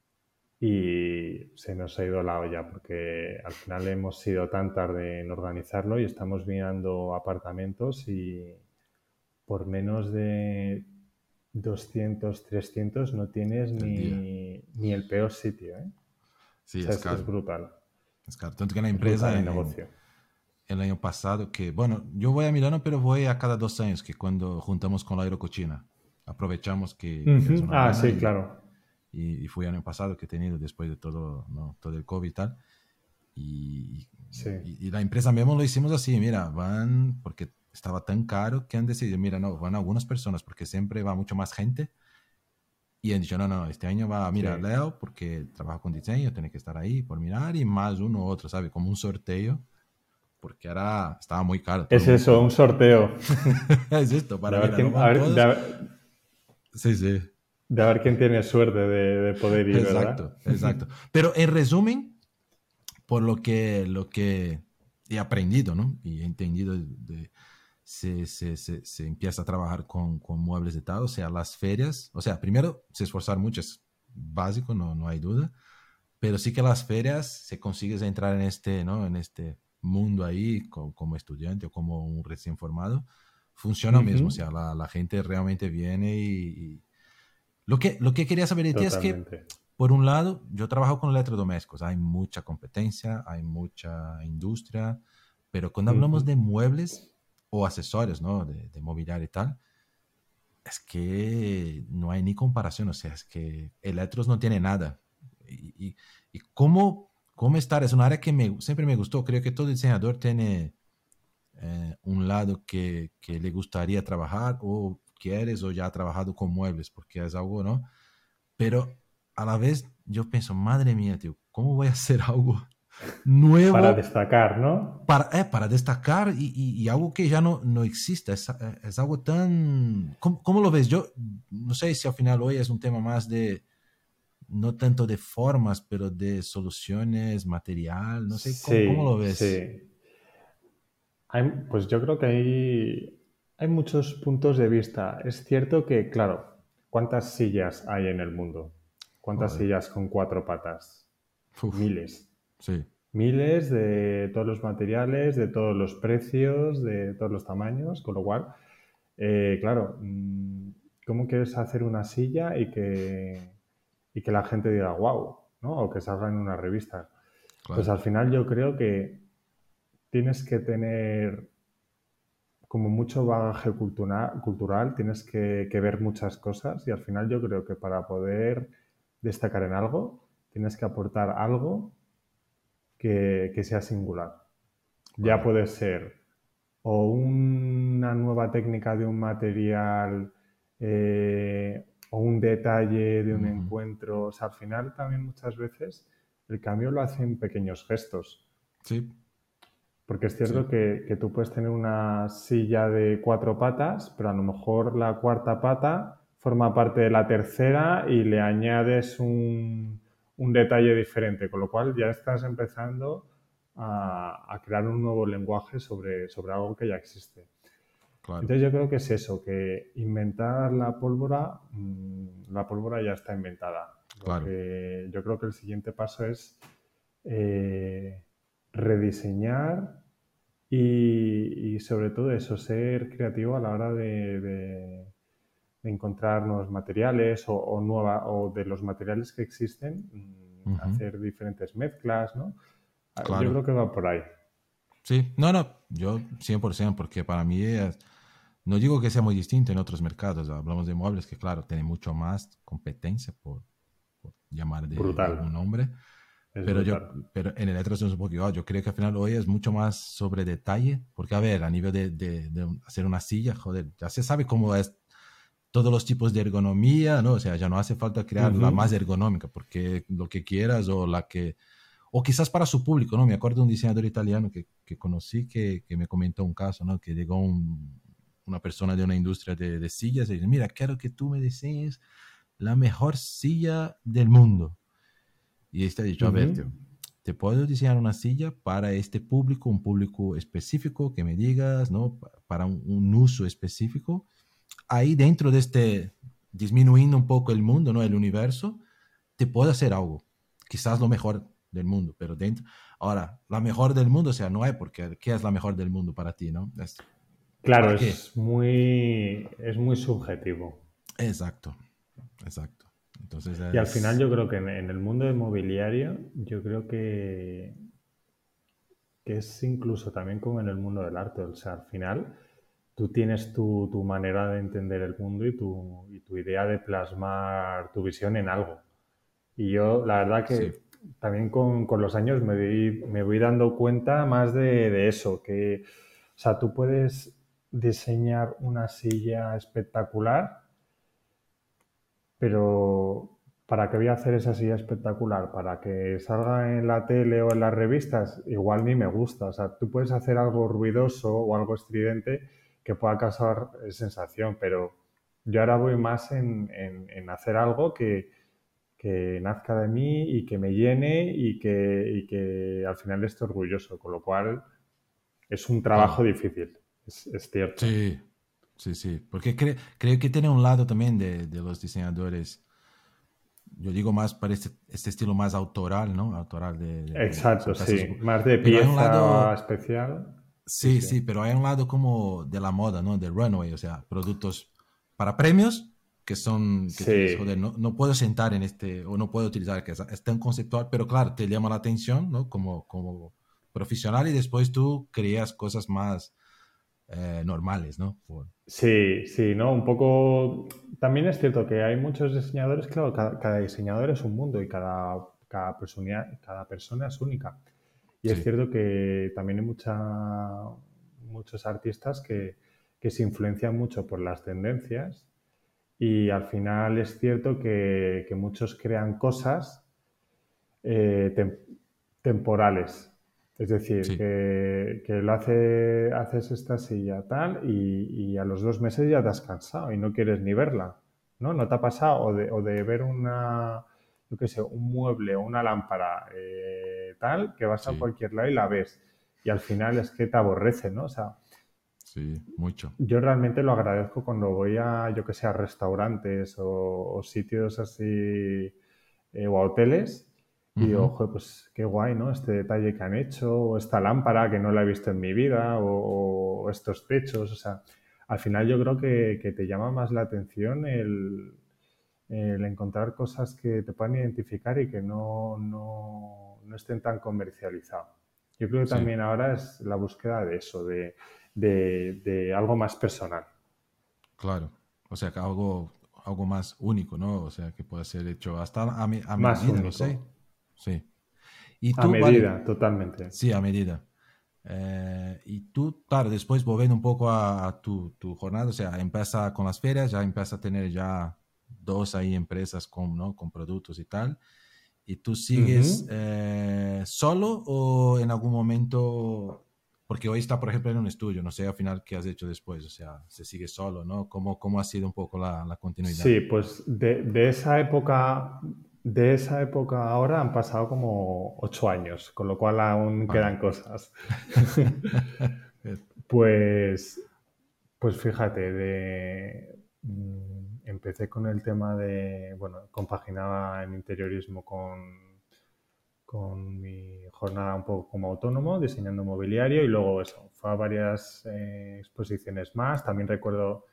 y se nos ha ido la olla porque al final hemos sido tan tarde en organizarlo y estamos mirando apartamentos y por menos de 200, 300 no tienes El día. ni el peor sitio, ¿eh? O Sí, sea, es es caro. brutal. Es caro. Tanto que la Es brutal empresa el negocio. el año pasado, que, bueno, yo voy a Milano, pero voy a cada 2 años, que cuando juntamos con la Aerocochina. Aprovechamos que es Ujú. una Ah, buena sí, claro. y fui el año pasado que he tenido después de todo, ¿no? Todo el COVID y tal. Y, Sí. y la empresa mismo lo hicimos así, mira, van, porque estaba tan caro que han decidido, mira, no, van algunas personas porque siempre va mucho más gente. Y han dicho, no, no, este año va, mira, Sí. Leo, porque trabaja con diseño, tiene que estar ahí por mirar, y más uno u otro, ¿sabe? Como un sorteo, porque ahora estaba muy caro, todo el Es mundo eso, como, un sorteo. es esto, De para, ver mira, no quién, van todos. Sí, sí, de ver quién tiene suerte de poder ir, ¿verdad? exacto, exacto. Pero en resumen, por lo que he aprendido, ¿no? Y he entendido, se empieza a trabajar con muebles de tal, o sea, las ferias, o sea, primero, se esforzar mucho, es básico, no, no hay duda, pero sí que las ferias se consigues entrar en este, ¿no? En este mundo ahí como estudiante o como un recién formado, funciona mismo, o Ujú. sea, la gente realmente viene y lo que quería saber de ti es que, Totalmente. por un lado, yo trabajo con electrodomésticos, hay mucha competencia, hay mucha industria, pero cuando hablamos Ujú. de muebles o accesorios, ¿no? De mobiliario y tal, es que no hay ni comparación, o sea, es que electros no tiene nada. Y cómo estar, es un área que siempre me gustó, creo que todo diseñador tiene un lado que le gustaría trabajar o quieres o ya ha trabajado con muebles, porque es algo, ¿no? Pero a la vez yo pienso, madre mía, tío, ¿cómo voy a hacer algo Para nuevo destacar, ¿no? para destacar y algo que ya no existe? Es algo tan... ¿Cómo lo ves? Yo no sé si al final hoy es un tema más de, no tanto de formas, pero de soluciones, material, no sé, ¿cómo lo Sí, ves? sí. Pues yo creo que hay muchos puntos de vista. Es cierto que, claro, ¿cuántas sillas hay en el mundo? ¿Cuántas Joder. sillas con cuatro patas? Uf, Miles. sí. Miles de todos los materiales, de todos los precios, de todos los tamaños, con lo cual, claro, ¿cómo quieres hacer una silla y que la gente diga wow, ¿no? O que salga en una revista? Pues Claro. al final yo creo que tienes que tener como mucho bagaje cultural, tienes que ver muchas cosas y al final yo creo que para poder destacar en algo, tienes que aportar algo que sea singular. Ya Claro. puede ser o una nueva técnica de un material o un detalle de un Ujú. encuentro. O sea, al final también muchas veces el cambio lo hacen pequeños gestos. Sí, Porque es sí. cierto que tú puedes tener una silla de cuatro patas, pero a lo mejor la cuarta pata forma parte de la tercera y le añades un detalle diferente, con lo cual ya estás empezando a crear un nuevo lenguaje sobre algo que ya existe. Claro, Entonces yo creo que es eso, que inventar la pólvora ya está inventada. Lo claro. que yo creo que el siguiente paso es eh, rediseñar y sobre todo eso, ser creativo a la hora de encontrar nuevos materiales o de los materiales que existen, Ujú. hacer diferentes mezclas, ¿no? Yo Claro. creo que va por ahí. Sí, no, no, yo 100%, porque para mí no digo que sea muy distinto en otros mercados, hablamos de muebles que claro, tiene mucho más competencia por llamar de Brutal, algún nombre, es pero brutal. pero en electros es un poco igual, yo creo que al final hoy es mucho más sobre detalle, porque a ver, a nivel de hacer una silla, joder, ya se sabe cómo es todos los tipos de ergonomía, ¿no? O sea, ya no hace falta crear la Ujú. más ergonómica, porque lo que quieras o la que o quizás para su público, ¿no? Me acuerdo de un diseñador italiano que conocí que me comentó un caso, ¿no? Que llegó una persona de una industria de sillas y dice, mira, quiero que tú me diseñes la mejor silla del mundo. Y este ha dicho, a ver, Ujú. tío, te puedo diseñar una silla para este público, un público específico que me digas, ¿no? Para un uso específico. Ahí dentro de este, disminuyendo un poco el mundo, ¿no? El universo, te puede hacer algo. Quizás lo mejor del mundo, pero dentro. Ahora, la mejor del mundo, o sea, no hay porque, ¿qué es la mejor del mundo para ti, no? Claro, ¿Para qué? es muy subjetivo. Exacto, exacto. Entonces Y al final es. yo creo que en el mundo inmobiliario, yo creo que es incluso también como en el mundo del arte. O sea, al final tú tienes tu manera de entender el mundo y tu idea de plasmar tu visión en algo. Y yo, la verdad Sí, que también con los años me voy dando cuenta más de eso, que, o sea, tú puedes diseñar una silla espectacular, pero ¿para qué voy a hacer esa silla espectacular? ¿Para que salga en la tele o en las revistas? Igual ni me gusta. O sea, tú puedes hacer algo ruidoso o algo estridente que pueda causar sensación, pero yo ahora voy más en hacer algo que nazca de mí y que me llene y que al final esté orgulloso, con lo cual es un trabajo Claro. difícil, es cierto. Sí, sí, sí. Porque creo que tiene un lado también de los diseñadores. Yo digo más para este estilo más autoral, ¿no? Autoral Exacto, son casas. sí, más de Pero hay un pieza lado, especial, sí, sí, sí. sí, pero hay un lado como de la moda, ¿no? De runway, o sea, productos para premios que tú dices, joder, Sí, no puedo sentar en este, o no puedo utilizar, que es tan conceptual, pero claro, te llama la atención, ¿no? Como profesional y después tú creas cosas más normales, ¿no? sí, sí, ¿no? Un poco. También es cierto que hay muchos diseñadores, claro, cada diseñador es un mundo y cada persona es única. Y es Sí, cierto que también hay muchos artistas que se influencian mucho por las tendencias y al final es cierto que muchos crean cosas eh, tem- temporales. Es decir, sí, que haces esta silla tal y a los 2 meses ya te has cansado y no quieres ni verla, ¿no? ¿No te ha pasado? O de ver yo qué sé, un mueble o una lámpara tal, que vas a sí, cualquier lado y la ves y al final es que te aborrece, ¿no? O sea, sí, mucho. yo realmente lo agradezco cuando voy a, yo que sé, a restaurantes o sitios así o a hoteles y digo, Ujú. joder, pues qué guay, ¿no? Este detalle que han hecho, o esta lámpara que no la he visto en mi vida, o estos techos, o sea, al final yo creo que te llama más la atención el encontrar cosas que te puedan identificar y que no estén tan comercializados. Yo creo que Sí, también ahora es la búsqueda de eso, de algo más personal, claro. O sea, que algo más único, ¿no? O sea, que pueda ser hecho hasta a más medida, no sé. único, Sí. Y a tú, vale, medida, totalmente. sí, a medida. Y tú, claro, después volviendo un poco a tu jornada, o sea, empieza con las ferias, ya empieza a tener ya dos ahí empresas con, ¿no? Con productos y tal. ¿Y tú sigues Ujú. solo o en algún momento, porque hoy está, por ejemplo, en un estudio, no sé al final qué has hecho después, o sea, se sigue solo, ¿no? ¿Cómo ha sido un poco la continuidad? Sí, pues de esa época ahora han pasado como 8 años, con lo cual aún Vale. quedan cosas. Pues, pues fíjate, empecé con el tema de, bueno, compaginaba en interiorismo con mi jornada un poco como autónomo, diseñando mobiliario y luego eso, fue a varias exposiciones más. También recuerdo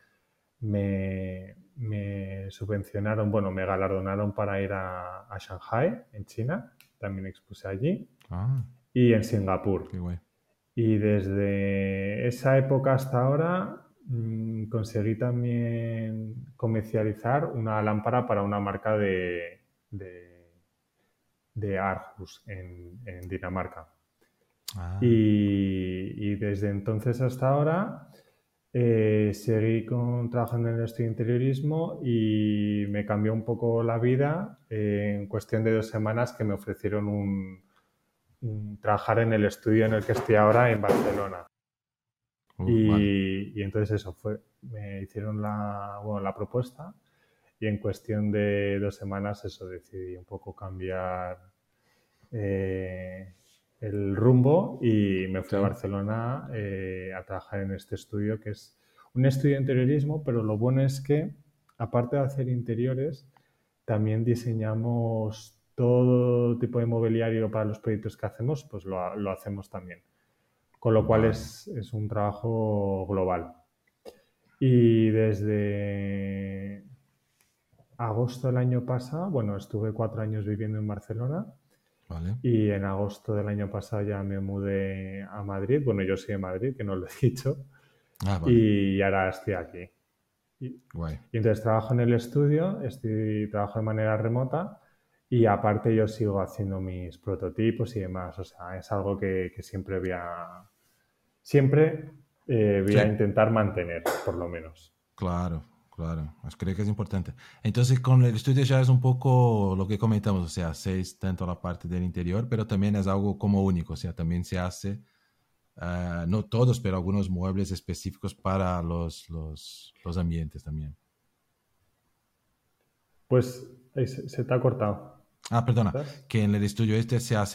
me subvencionaron, bueno, me galardonaron para ir a Shanghai, en China, también expuse allí, Ah, y en Singapur. qué guay. Y desde esa época hasta ahora conseguí también comercializar una lámpara para una marca de, de Aarhus en Dinamarca. Ah, Y desde entonces hasta ahora seguí trabajando en el estudio de interiorismo y me cambió un poco la vida en cuestión de 2 semanas que me ofrecieron trabajar en el estudio en el que estoy ahora en Barcelona. vale. Y entonces eso me hicieron bueno, la propuesta y en cuestión de 2 semanas eso decidí un poco cambiar eh, el rumbo y me fui a Sí, Barcelona a trabajar en este estudio que es un estudio de interiorismo, pero lo bueno es que aparte de hacer interiores, también diseñamos todo tipo de mobiliario para los proyectos que hacemos, pues lo hacemos también. Con lo cual vale. es un trabajo global. Y desde agosto del año pasado, bueno, estuve 4 años viviendo en Barcelona Vale. y en agosto del año pasado ya me mudé a Madrid. Bueno, yo soy de Madrid, que no lo he dicho, Ah, vale. y ahora estoy aquí. Y, Guay. y entonces trabajo en el estudio, trabajo de manera remota y aparte yo sigo haciendo mis prototipos y demás. O sea, es algo que siempre voy Sí, a intentar mantener, por lo menos. claro, claro. Creo que es importante. Entonces, con el estudio ya es un poco lo que comentamos, o sea, hacéis tanto la parte del interior, pero también es algo como único, o sea, también se hace, no todos, pero algunos muebles específicos para los ambientes también. Pues se te ha cortado. Ah, perdona, ¿Estás? que en el estudio este se hace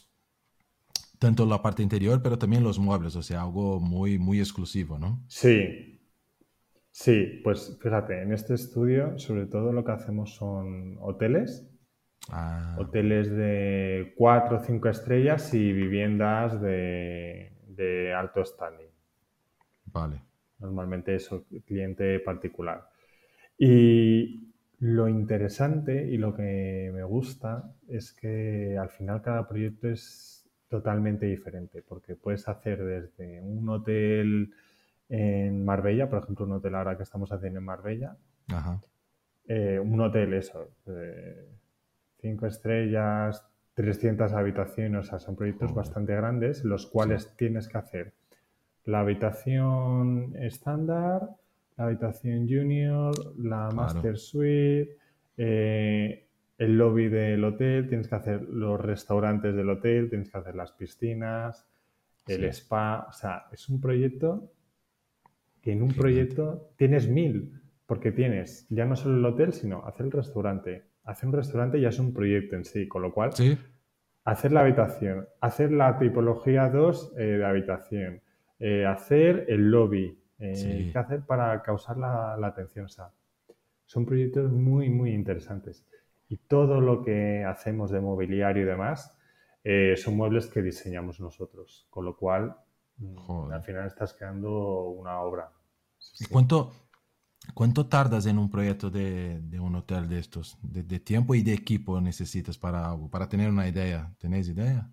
tanto la parte interior, pero también los muebles, o sea, algo muy, muy exclusivo, ¿no? Sí, sí, pues fíjate, en este estudio sobre todo lo que hacemos son Ah, hoteles de 4 o 5 estrellas y viviendas de alto standing. vale. Normalmente es cliente particular. Y lo interesante y lo que me gusta es que al final cada proyecto es totalmente diferente, porque puedes hacer desde un hotel en Marbella, por ejemplo, un hotel ahora que estamos haciendo en Marbella, Ajá. un hotel eso, 5 estrellas, 300 habitaciones, o sea, son proyectos Joder. bastante grandes, los Sí, cuales tienes que hacer la habitación estándar, la habitación junior, la claro. master suite, el lobby del hotel, tienes que hacer los restaurantes del hotel, tienes que hacer las piscinas, el Sí, spa, o sea, es un proyecto que en un gigante. proyecto tienes mil, porque tienes ya no solo el hotel, sino hacer el restaurante. Hacer un restaurante ya es un proyecto en sí, con lo cual Sí, hacer la habitación, hacer la tipología 2 de habitación, hacer el lobby, sí. qué hacer para causar la atención. O sea, son proyectos muy, muy interesantes. Y todo lo que hacemos de mobiliario y demás son muebles que diseñamos nosotros, con lo cual al Joder. final estás creando una obra. Sí, ¿Y sí. cuánto tardas en un proyecto de un hotel de estos? De tiempo y de equipo necesitas para algo? Para tener una idea. ¿Tenéis idea?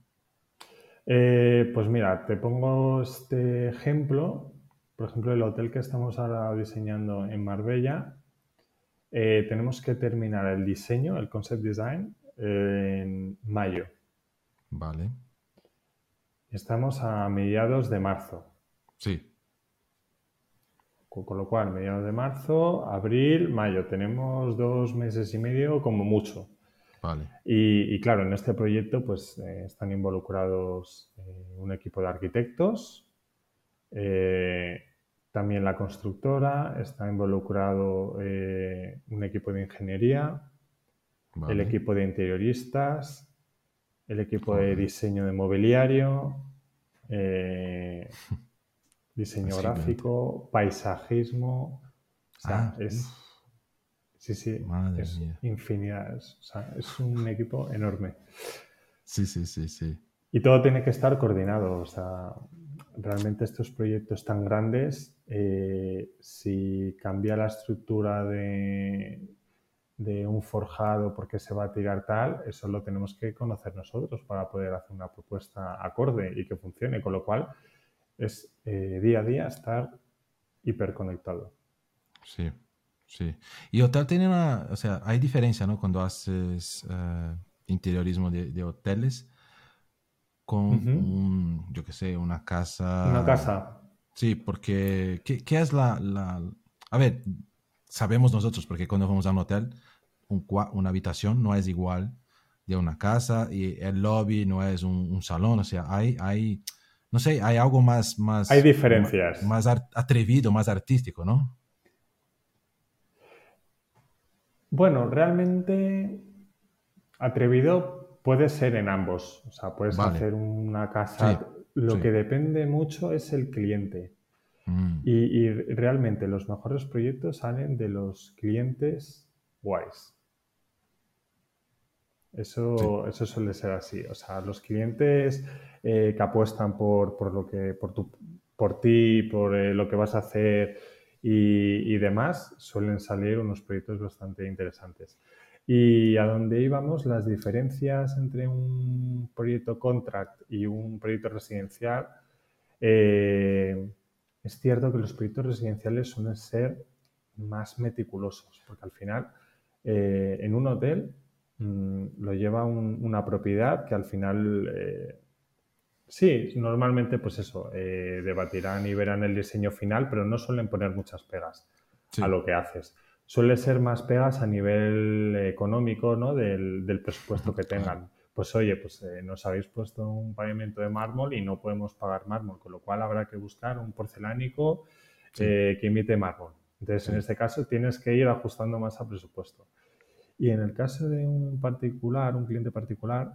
Pues mira, te pongo este ejemplo. Por ejemplo, el hotel que estamos ahora diseñando en Marbella, tenemos que terminar el diseño, el concept design, en mayo. Vale. Estamos a mediados de marzo. Sí, Con lo cual, mediados de marzo, abril, mayo. Tenemos 2 meses y medio como mucho. vale. Y claro, en este proyecto pues están involucrados un equipo de arquitectos, eh, también la constructora, está involucrado un equipo de ingeniería, el Vale. equipo de interioristas, el equipo de Joder. diseño de mobiliario, eh, diseño Es gigante. gráfico, paisajismo. O sea, Ah, sí, sí, madre es mía. infinidad. O sea, es un equipo enorme. Sí, sí, sí, sí. Y todo tiene que estar coordinado. O sea, realmente estos proyectos tan grandes, si cambia la estructura de un forjado porque se va a tirar tal, eso lo tenemos que conocer nosotros para poder hacer una propuesta acorde y que funcione. Con lo cual, es día a día estar hiperconectado. Sí, sí. Y hotel tiene una, o sea, hay diferencia, ¿no? Cuando haces interiorismo de hoteles con Ujú. yo qué sé, una Una casa. casa. Sí, porque, ¿qué es A ver, sabemos nosotros, porque cuando vamos a un hotel, una habitación no es igual de una casa y el lobby no es un salón, o sea, no sé, hay algo Hay diferencias. más atrevido, más artístico, ¿no? Bueno, realmente atrevido puede ser en ambos. O sea, puedes Vale, hacer una sí, casa. Lo sí. que depende mucho es el cliente. Mm, Y realmente los mejores proyectos salen de los clientes guays. sí, Eso suele ser así. O sea, los clientes que apuestan por lo que, por ti, por lo que vas a hacer y demás, suelen salir unos proyectos bastante interesantes. Y a donde íbamos, las diferencias entre un proyecto contract y un proyecto residencial, eh, es cierto que los proyectos residenciales suelen ser más meticulosos, porque al final en un hotel lo lleva una propiedad que al final Sí, normalmente pues eso, debatirán y verán el diseño final, pero no suelen poner muchas pegas a Sí, lo que haces. Suele ser más pegas a nivel económico, ¿no? Del presupuesto que claro. tengan. Pues oye, pues nos habéis puesto un pavimento de mármol y no podemos pagar mármol, con lo cual habrá que buscar un porcelánico Sí, que imite mármol. Entonces, en sí, este caso, tienes que ir ajustando más al presupuesto. Y en el caso de un particular, un cliente particular,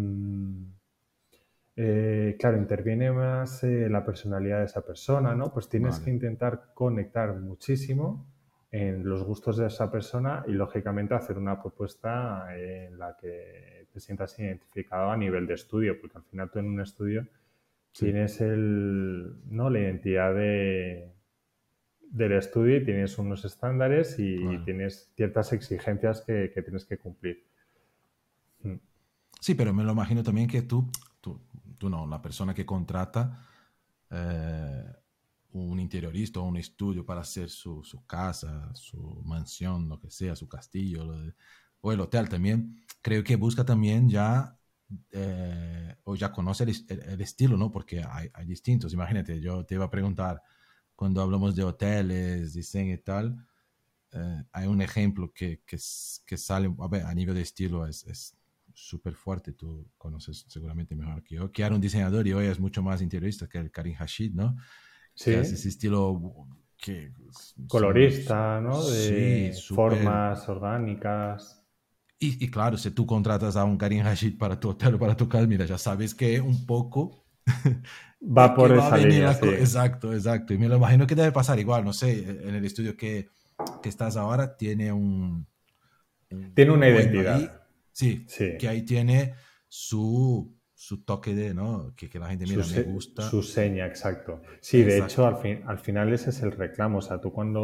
claro, interviene más la personalidad de esa persona, ¿no? Pues tienes que vale. intentar conectar muchísimo en los gustos de esa persona y, lógicamente, hacer una propuesta en la que te sientas identificado a nivel de estudio, porque al final tú en un estudio Sí, tienes ¿no? la identidad del estudio y tienes unos estándares y claro. tienes ciertas exigencias que tienes que cumplir. Mm. Sí, pero me lo imagino también que tú no, la persona que contrata eh, un interiorista o un estudio para hacer su casa, su mansión, lo que sea, su castillo, o el hotel también, creo que busca también ya, o ya conoce el estilo, ¿no? Porque hay distintos. Imagínate, yo te iba a preguntar, cuando hablamos de hoteles, diseño y tal, hay un ejemplo que sale, a ver, a nivel de estilo es súper fuerte, tú conoces seguramente mejor que yo, que era un diseñador y hoy es mucho más interiorista que el Karim Hashid, ¿no? Que hace Sí, ese estilo que colorista, ¿no? sí, De súper... formas orgánicas. Y claro, si tú contratas a un Karim Hashid para tu hotel o para tu casa, mira, ya sabes que un poco Va de qué por va a esa venir línea, la sí. cosa. Exacto, exacto. Y me lo imagino que debe pasar igual, no sé, en el estudio que estás ahora tiene Tiene un una dueño ahí, identidad, sí, sí. que ahí tiene su toque de, ¿no? Que la gente, Su, mira, me gusta. su seña, exacto. Sí, de hecho, Exacto, al final ese es el reclamo. O sea,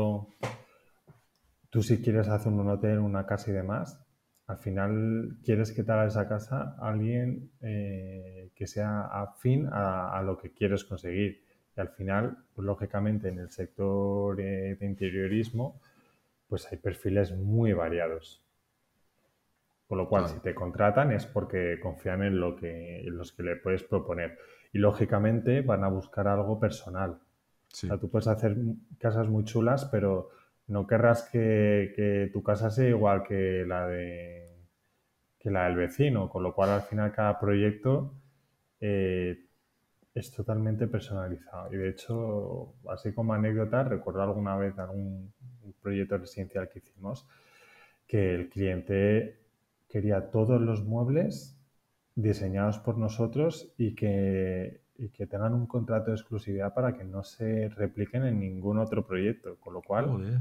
tú si quieres hacer un hotel, una casa y demás, al final quieres que te haga esa casa alguien que sea afín a lo que quieres conseguir. Y al final, pues, lógicamente, en el sector de interiorismo, pues hay perfiles muy variados. Con lo cual, si claro, te contratan es porque confían en los que le puedes proponer. Y lógicamente van a buscar algo personal. O sea, sí, tú puedes hacer casas muy chulas, pero no querrás que tu casa sea igual que la del vecino. Con lo cual, al final, cada proyecto eh, es totalmente personalizado. Y de hecho, así como anécdota, recuerdo alguna vez algún proyecto residencial que hicimos que el cliente quería todos los muebles diseñados por nosotros y que tengan un contrato de exclusividad para que no se repliquen en ningún otro proyecto. Con lo cual, joder.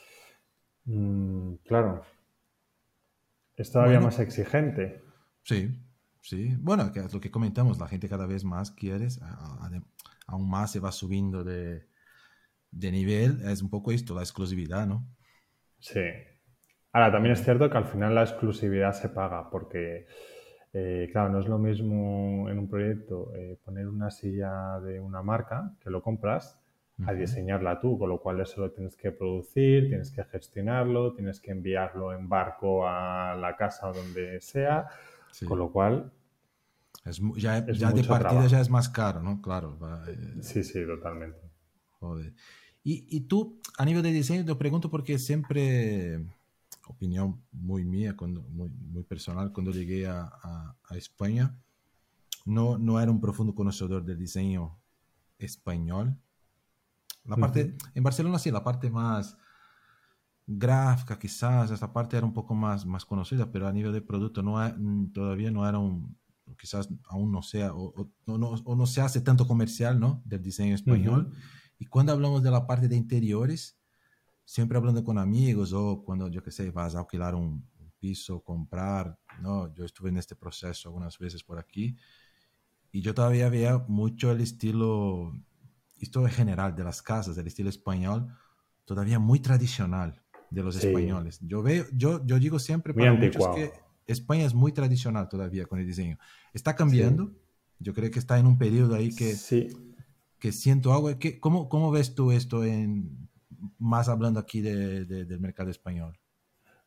claro, es todavía Bueno, más exigente. sí, sí. Bueno, que es lo que comentamos, la gente cada vez más quiere, aún más se va subiendo de nivel, es un poco esto, la exclusividad, ¿no? Sí. Ahora, también es Joder. cierto que al final la exclusividad se paga porque, claro, no es lo mismo en un proyecto poner una silla de una marca que lo compras a Ujú. diseñarla tú, con lo cual eso lo tienes que producir, tienes que gestionarlo, tienes que enviarlo en barco a la casa o donde sea, con Sí. lo cual Ya, es ya de mucho partida ya trabajo. es más caro, ¿no? Claro. Sí, sí, totalmente. Joder. Y tú, a nivel de diseño, te pregunto porque siempre, opinión muy mía, muy personal, cuando llegué a España, no era un profundo conocedor del diseño español. La Ujú. parte, en Barcelona sí, la parte más gráfica quizás, esta parte era un poco más conocida, pero a nivel de producto todavía no era quizás aún no sea, o no se hace tanto comercial, ¿no? Del diseño español. Ujú. Y cuando hablamos de la parte de interiores, siempre hablando con amigos o cuando, yo qué sé, vas a alquilar un piso, comprar, ¿no? Yo estuve en este proceso algunas veces por aquí y yo todavía veía mucho el estilo, esto en general de las casas, el estilo español, todavía muy tradicional de los Sí, españoles. Yo digo siempre muy para muchos anticuado. que España es muy tradicional todavía con el diseño. Está Sí, cambiando. Yo creo que está en un periodo ahí sí. que siento algo. ¿Cómo ves tú esto más hablando aquí del mercado español?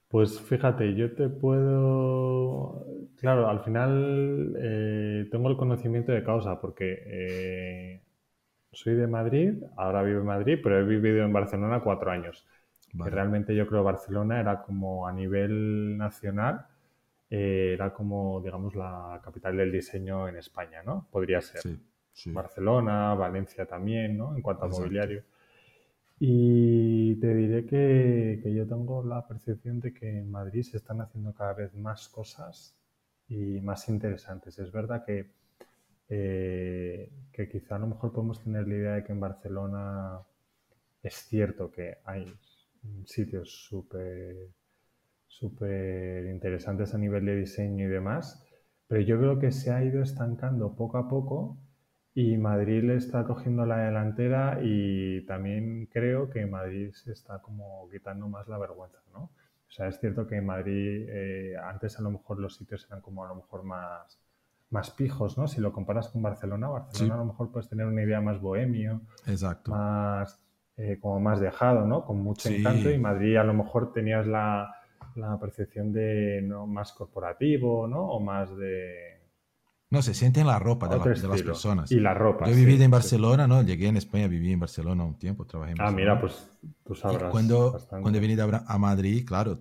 Pues fíjate, yo te puedo... Claro, al final tengo el conocimiento de causa porque soy de Madrid, ahora vivo en Madrid, pero he vivido en Barcelona 4 años. Que Vale, realmente yo creo Barcelona era como a nivel nacional, era como, digamos, la capital del diseño en España, ¿no? Podría ser. sí, sí, Barcelona, Valencia también, ¿no? En cuanto a exacto. mobiliario. Y te diré que yo tengo la percepción de que en Madrid se están haciendo cada vez más cosas y más interesantes. Es verdad que quizá a lo mejor podemos tener la idea de que en Barcelona es cierto que hay sitios súper interesantes a nivel de diseño y demás, pero yo creo que se ha ido estancando poco a poco y Madrid le está cogiendo la delantera y también creo que Madrid se está como quitando más la vergüenza, ¿no? O sea, es cierto que en Madrid antes a lo mejor los sitios eran como a lo mejor más pijos, ¿no? Si lo comparas con Barcelona, Barcelona a Sí, lo mejor puedes tener una idea más bohemio, exacto. más como más dejado, ¿no? Con mucho encanto y Sí, Madrid a lo mejor tenías la percepción de ¿no? más corporativo, ¿no? O más de no, se siente en la ropa otro de las estilo. personas. Y la ropa, Yo he vivido sí, en sí. Barcelona, ¿no? Llegué en España, viví en Barcelona un tiempo, trabajé en Ah, mira, Barcelona. pues tú Y sabrás cuando he bastante. venido a Madrid, claro,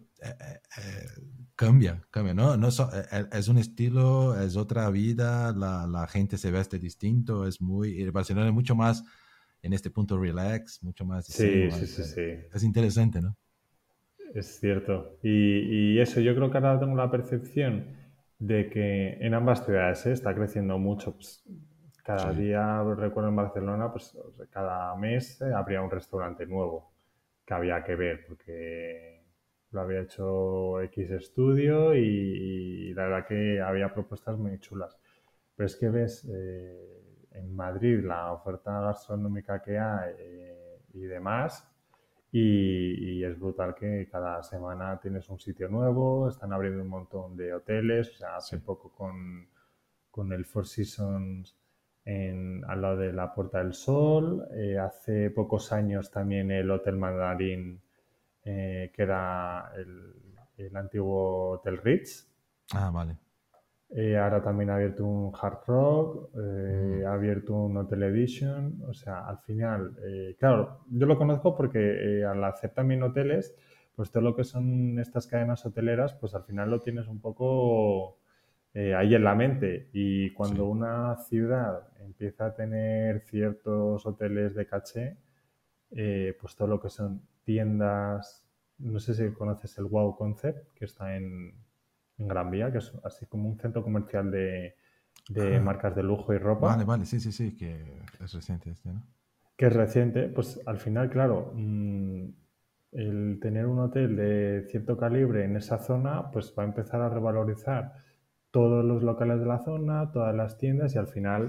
cambia, cambia, ¿no? No es un estilo, es otra vida, la gente se veste distinto, Barcelona es mucho más en este punto relax, mucho más diseño, Sí, sí, sí, sí. es interesante, ¿no? Es cierto. Y eso, yo creo que ahora tengo la percepción de que en ambas ciudades está creciendo mucho. Pues, cada Sí, día, recuerdo en Barcelona, pues o sea, cada mes habría un restaurante nuevo que había que ver, porque lo había hecho X estudio y la verdad que había propuestas muy chulas. Pero es que ves en Madrid la oferta gastronómica que hay y demás, y es brutal que cada semana tienes un sitio nuevo, están abriendo un montón de hoteles, o sea, hace sí. poco con el Four Seasons al lado de la Puerta del Sol, hace pocos años también el Hotel Mandarín, que era el antiguo Hotel Ritz, Ah, vale. ahora también ha abierto un Hard Rock, Mm, ha abierto un Hotel Edition. O sea, al final, claro, yo lo conozco porque al hacer también hoteles, pues todo lo que son estas cadenas hoteleras, pues al final lo tienes un poco ahí en la mente. Y cuando sí. una ciudad empieza a tener ciertos hoteles de caché, pues todo lo que son tiendas, no sé si conoces el Wow Concept, que está en Gran Vía, que es así como un centro comercial de Ah, marcas de lujo y vale, ropa, vale, sí, sí, sí, que es reciente este, ¿no? que es reciente, pues al final, claro, el tener un hotel de cierto calibre en esa zona, pues va a empezar a revalorizar todos los locales de la zona, todas las tiendas y al final,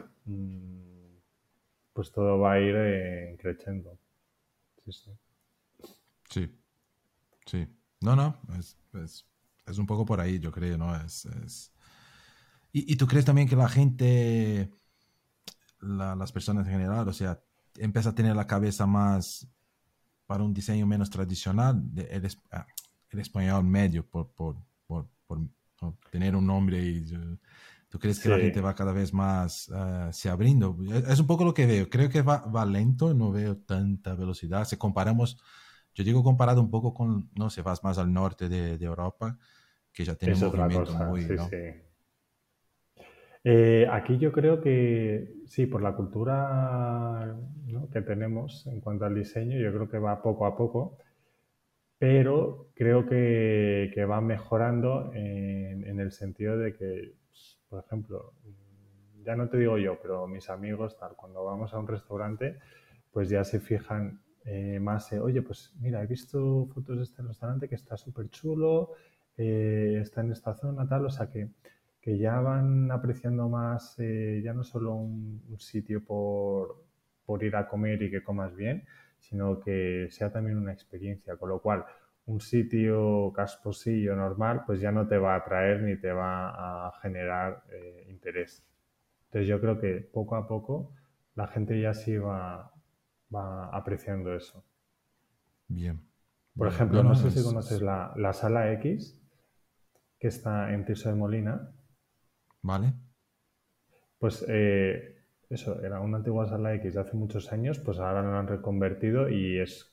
pues todo va a ir creciendo. Sí, sí. Sí, sí. No, no, es un poco por ahí, yo creo, ¿no? ¿Y tú crees también que la gente, las personas en general, o sea, empieza a tener la cabeza más para un diseño menos tradicional, el español medio, por, ¿no? tener un nombre y tú crees que la Sí, gente va cada vez más se abriendo? Es un poco lo que veo. Creo que va lento, no veo tanta velocidad. Si comparamos, yo digo comparado un poco con, no sé, vas más al norte de Europa, que ya tiene un es otra movimiento cosa, muy, sí, ¿no? sí. Aquí yo creo que sí, por la cultura, ¿no? que tenemos en cuanto al diseño, yo creo que va poco a poco, pero creo que va mejorando en el sentido de que, pues, por ejemplo, ya no te digo yo, pero mis amigos, tal, cuando vamos a un restaurante, pues ya se fijan más, oye, pues mira, he visto fotos de este restaurante que está súper chulo, está en esta zona, tal, o sea que ya van apreciando más, ya no solo un sitio por ir a comer y que comas bien, sino que sea también una experiencia, con lo cual un sitio casposillo normal pues ya no te va a atraer ni te va a generar interés. Entonces yo creo que poco a poco la gente ya sí va apreciando eso. Bien, Por Vale. ejemplo, no sé si es- conoces la Sala X, que está en Tirso de Molina. Vale. Pues eso, era una antigua Sala X de hace muchos años, pues ahora lo han reconvertido y es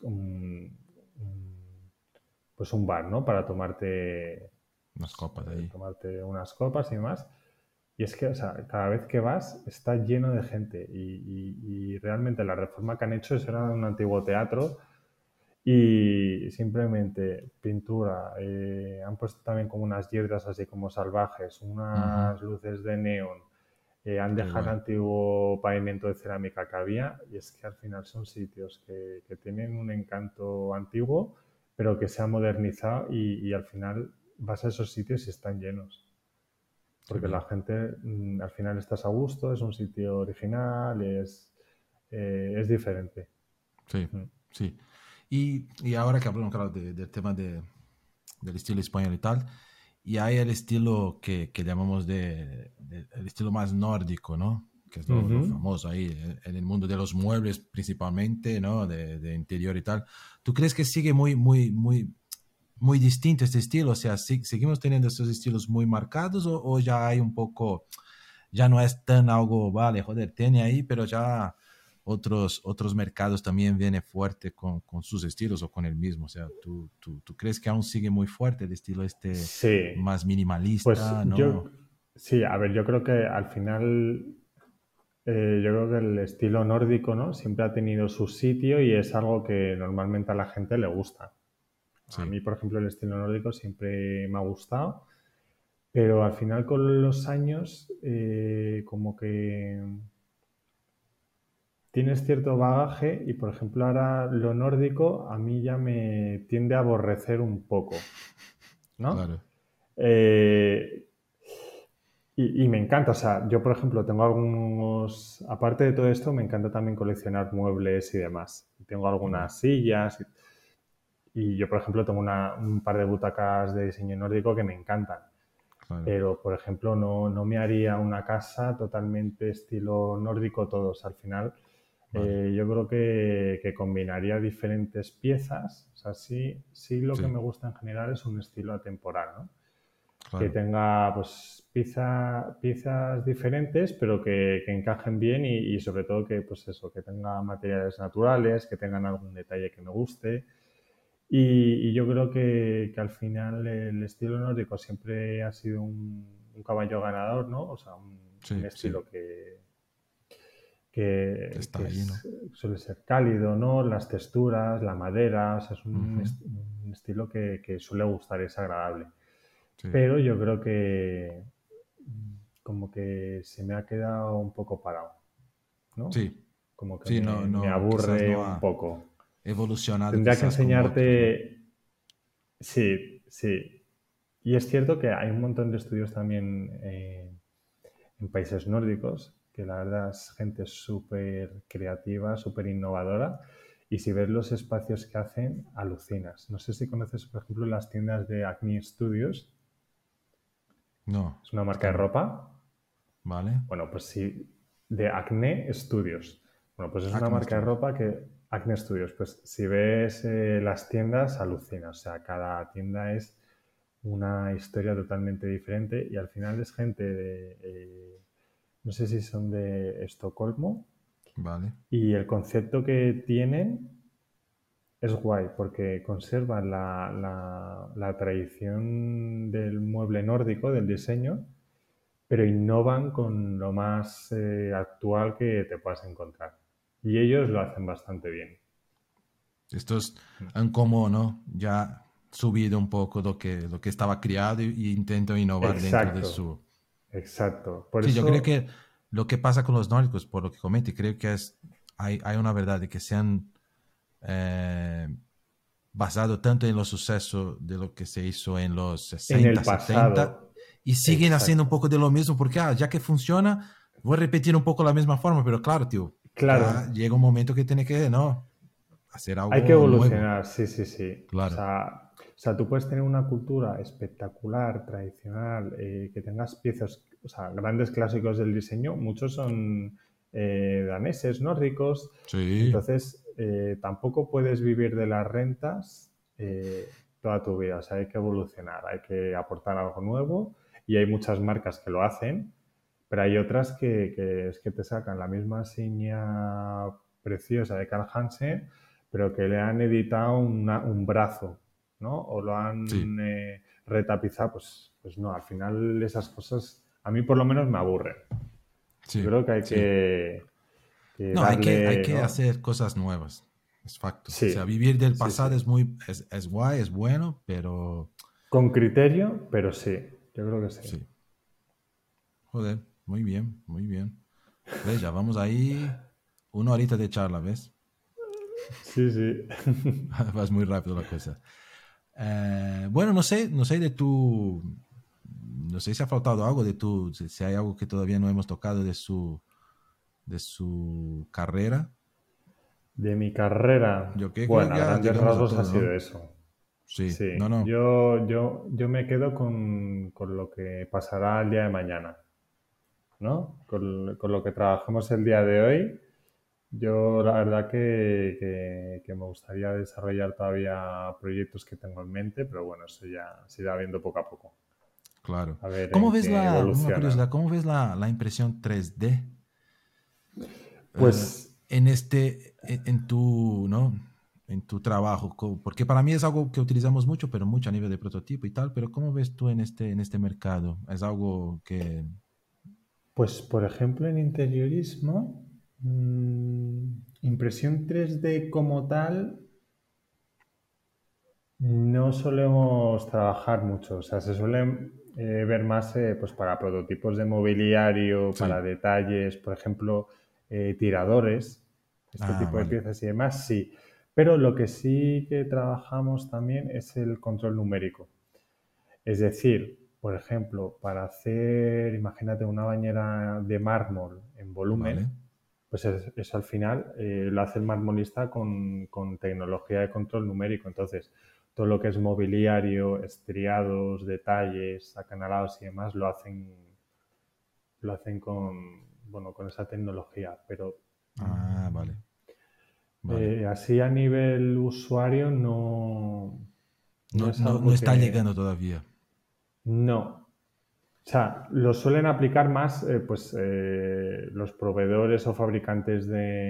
pues un bar, ¿no? Para Unas copas ahí. tomarte unas copas y demás. Y es que, o sea, cada vez que vas está lleno de gente y realmente la reforma que han hecho es era un antiguo teatro y simplemente pintura. Han puesto también como unas hiedras así como salvajes, Ujú. unas luces de neón. Han Qué dejado el guay. antiguo pavimento de cerámica que había y es que al final son sitios que tienen un encanto antiguo, pero que se ha modernizado y al final vas a esos sitios y están llenos. Qué Porque la bien. gente al final estás a gusto, es un sitio original, es diferente. Sí, Mm. sí. Y ahora que hablamos, claro, del tema del estilo español y tal, y hay el estilo que llamamos el estilo más nórdico, ¿no? Que es lo Ujú. famoso ahí en el mundo de los muebles principalmente, ¿no? De interior y tal. ¿Tú crees que sigue muy distinto este estilo? O sea, ¿seguimos teniendo estos estilos muy marcados o ya hay un poco, ya no es tan algo, vale, joder, tiene ahí, pero ya otros mercados también vienen fuerte con sus estilos o con el mismo? O sea, ¿tú crees que aún sigue muy fuerte el estilo este Sí, más pues minimalista, ¿no? sí, a ver, yo creo que al final, yo creo que el estilo nórdico, ¿no? Siempre ha tenido su sitio y es algo que normalmente a la gente le gusta. A Sí, mí, por ejemplo, el estilo nórdico siempre me ha gustado, pero al final con los años, como que tienes cierto bagaje y, por ejemplo, ahora lo nórdico a mí ya me tiende a aborrecer un poco, ¿no? claro. Eh, y me encanta, o sea, yo por ejemplo tengo aparte de todo esto, me encanta también coleccionar muebles y demás. Tengo Qué guay. algunas sillas y yo por ejemplo tengo un par de butacas de diseño nórdico que me encantan. Claro. Pero por ejemplo no me haría una casa totalmente estilo nórdico todos. Al final Vale. yo creo que combinaría diferentes piezas. O sea, sí lo que Sí, me gusta en general es un estilo atemporal, ¿no? Que claro. tenga pues piezas diferentes, pero que encajen bien y sobre todo que pues eso, que tenga materiales naturales, que tengan algún detalle que me guste. Y yo creo que al final el estilo nórdico siempre ha sido un caballo ganador, ¿no? O sea, un Sí, sí. estilo que Está ahí, ¿no? suele ser cálido, ¿no? Las texturas, la madera, o sea, es Ujú. un estilo que suele gustar, es agradable. Sí. Pero yo creo que como que se me ha quedado un poco parado, ¿no? Sí. Como que Sí, no, me no, quizás aburre no un ha poco. evolucionado Tendría que quizás como otros, ¿no? enseñarte, sí, sí. Y es cierto que hay un montón de estudios también en países nórdicos, que la verdad es gente súper creativa, súper innovadora. Y si ves los espacios que hacen, alucinas. No sé si conoces, por ejemplo, las tiendas de Acne Studios. No, Es una marca de están, ropa. vale. Bueno, pues sí, de Acne Studios. Bueno, pues es una Acme marca de Studios. ropa que Acne Studios, pues si ves las tiendas, alucinas. O sea, cada tienda es una historia totalmente diferente y al final es gente no sé si son de Estocolmo Vale. y el concepto que tienen es guay porque conservan la tradición del mueble nórdico, del diseño, pero innovan con lo más actual que te puedas encontrar. Y ellos lo hacen bastante bien. Estos han como, ¿no? Ya subido un poco lo que estaba criado y intentan innovar dentro de Exacto, su... exacto. Por Sí, yo creo eso, que lo que pasa con los nórdicos, por lo que comenté, creo que hay una verdad de que se han eh, basado tanto en los sucesos de lo que se hizo en los en el 60, 70 pasado, y siguen haciendo un exacto. poco de lo mismo porque, ya que funciona, voy a repetir un poco la misma forma, pero claro, tío, ya Claro, llega un momento que tiene que, ¿no? Hacer hay que algo nuevo, evolucionar, sí, sí, sí. claro. O sea, tú puedes tener una cultura espectacular, tradicional, que tengas piezas, o sea, grandes clásicos del diseño, muchos son daneses, nórdicos, Sí, entonces tampoco puedes vivir de las rentas toda tu vida. O sea, hay que evolucionar, hay que aportar algo nuevo y hay muchas marcas que lo hacen, pero hay otras que es que te sacan la misma seña preciosa de Carl Hansen, pero que le han editado un brazo, ¿no? O lo Sí, han retapizado, pues no, al final esas cosas a mí por lo menos me aburren. Yo sí, creo que hay sí. que No, hay darle, que ¿no? hacer cosas nuevas. Es facto. O sea, Sí, vivir del sí, sí. pasado es guay, es bueno, pero Con criterio, pero sí, yo creo que sí. sí. Joder, muy bien, muy bien. ¿Ves? Ya vamos ahí. Una horita de charla, ¿ves? Sí, sí. Vas muy rápido la cosa. Bueno, no sé de tu, no sé si ha faltado algo de tu, si hay algo que todavía no hemos tocado de su carrera. De mi carrera, Yo creo bueno, que a ya grandes llegamos a rasgos ha todo, sido ¿no? eso. Sí, no, Sí, no, yo me quedo con lo que pasará el día de mañana, ¿no? Con lo que trabajamos el día de hoy. Yo la verdad que me gustaría desarrollar todavía proyectos que tengo en mente, pero bueno, eso ya se irá viendo poco a poco. claro. A ver ¿Cómo en ves qué una evolucionan. curiosidad, cómo ves la impresión 3D Pues en tu, ¿no? En tu trabajo? Porque para mí es algo que utilizamos mucho, pero mucho a nivel de prototipo y tal, pero ¿cómo ves tú en este mercado? ¿Es algo que... Pues, por ejemplo, en interiorismo, impresión 3D como tal, no solemos trabajar mucho. O sea, se suelen ver más pues para prototipos de mobiliario, Sí. para detalles, por ejemplo, tiradores, este Ah, tipo de vale. piezas y demás, sí. Pero lo que sí que trabajamos también es el control numérico. Es decir, por ejemplo, para hacer, imagínate, una bañera de mármol en Vale. volumen, pues eso al final lo hace el marmolista con tecnología de control numérico. Entonces, todo lo que es mobiliario, estriados, detalles, acanalados y demás, lo hacen con, bueno, con esa tecnología. Pero Ah, vale. Vale. así a nivel usuario no es No algo está que... llegando todavía. No. O sea, lo suelen aplicar más pues, los proveedores o fabricantes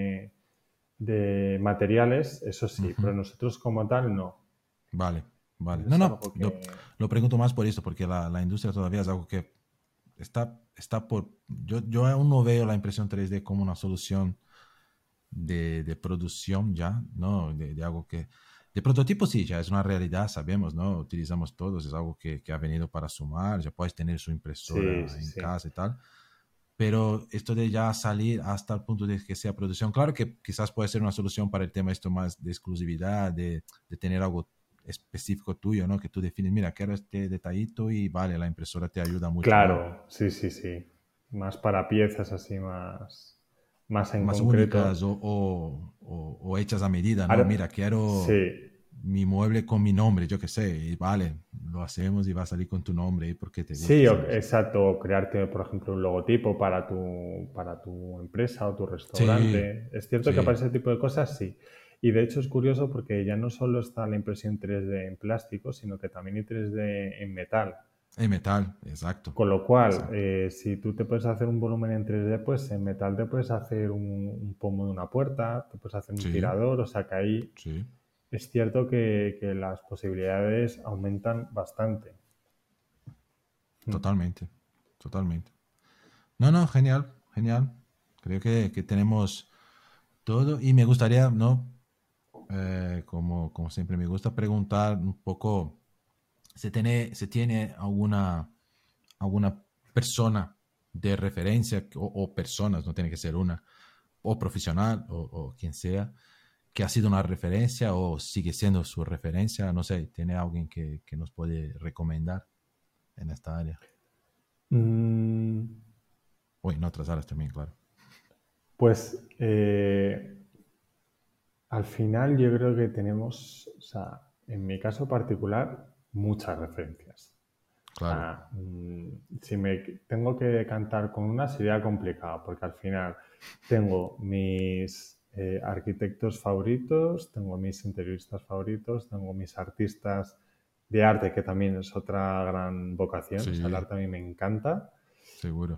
de materiales, eso sí, Ujú. pero nosotros como tal no. Vale, vale. No No, es no, algo que... lo pregunto más por esto, porque la industria todavía es algo que está por... Yo aún no veo la impresión 3D como una solución de producción ya, ¿no? De algo que... De prototipo sí, ya es una realidad, sabemos, ¿no? Utilizamos todos, es algo que ha venido para sumar, ya puedes tener su Sí, impresora sí, en sí. casa y tal, pero esto de ya salir hasta el punto de que sea producción, claro que quizás puede ser una solución para el tema esto más de exclusividad, de tener algo específico tuyo, ¿no? Que tú defines, mira, quiero este detallito y vale, la impresora te ayuda mucho a Claro, sí, sí, sí. Más para piezas así más en más concreto. únicas o hechas a medida, ¿no? Ahora, Mira, quiero sí, mi mueble con mi nombre, yo qué sé, y vale, lo hacemos y va a salir con tu nombre y porque te gusta, sí, ¿sabes? exacto. O crearte, por ejemplo, un logotipo para tu empresa o tu Sí, restaurante. Es cierto que para sí, ese tipo de cosas sí. Y de hecho es curioso porque ya no solo está la impresión 3D en plástico, sino que también hay 3D en metal. en metal, exacto, Con lo cual, exacto. si tú te puedes hacer un volumen en 3D, pues en metal te puedes hacer un pomo de una puerta, te puedes hacer un Sí, tirador, o sea que ahí sí, es cierto que las posibilidades aumentan bastante. Mm. totalmente, totalmente. No, no, genial, genial. Creo que tenemos todo y me gustaría, ¿no? Como siempre me gusta preguntar un poco, se tiene alguna persona de referencia o personas, no tiene que ser una, o profesional o quien sea, que ha sido una referencia o sigue siendo su referencia, no sé, tiene alguien que nos puede recomendar en esta área Mm, o en otras áreas también, claro. pues al final yo creo que tenemos, o sea, en mi caso particular, muchas referencias. O Claro, sea, si me tengo que decantar con una sería complicado, porque al final tengo mis arquitectos favoritos, tengo mis interioristas favoritos, tengo mis artistas de arte, que también es otra gran vocación. Sí. O sea, el arte a mí me encanta. Seguro.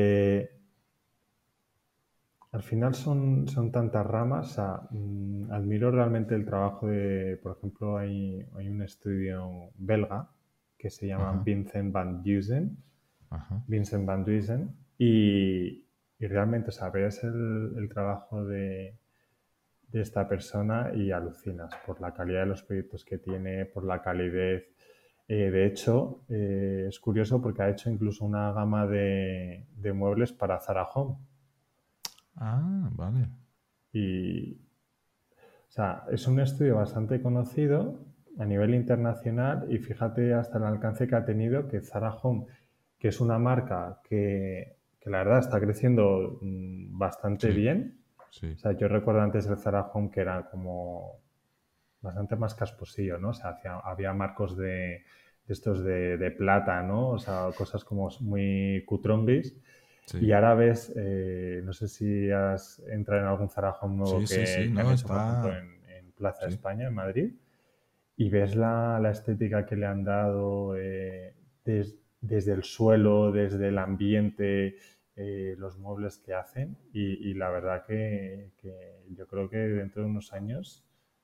Al final son tantas ramas. O sea, admiro realmente el trabajo de, por ejemplo, hay un estudio belga que se llama Ajá. Vincent Van Duysen. Ajá. Vincent Van Duysen. Y realmente, o sea, ves el trabajo de esta persona y alucinas por la calidad de los proyectos que tiene, por la calidez. De hecho, es curioso porque ha hecho incluso una gama de muebles para Zara Home. Ah, vale. Y, o sea, es un estudio bastante conocido a nivel internacional y fíjate hasta el alcance que ha tenido que Zara Home, que es una marca que la verdad está creciendo bastante Sí, bien. sí. O sea, yo recuerdo antes el Zara Home que era como bastante más casposillo, ¿no? O sea, había marcos de estos de plata, ¿no? O sea, cosas como muy cutronguis. Sí. Y ahora ves, no sé si has entrado en algún Zara Home nuevo Sí, que han no, hecho, por ejemplo, está... en Plaza Sí. España, en Madrid, y ves la estética que le han dado desde el suelo, desde el ambiente, los muebles que hacen, y la verdad que yo creo que dentro de unos años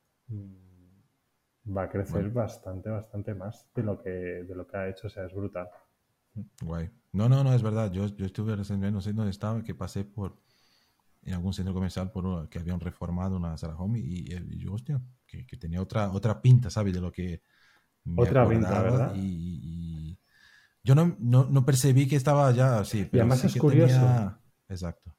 va a crecer Bueno, bastante más de lo que ha hecho. O sea, es brutal. guay. No, es verdad. Yo estuve recientemente, no sé dónde estaba, que pasé por en algún centro comercial que habían reformado una Zara Home y yo, hostia, que tenía otra pinta, ¿sabes? De lo que me Otra pinta, acordaba ¿verdad? y yo no percibí que estaba ya así, Y pero además sí es que curioso. tenía... Exacto,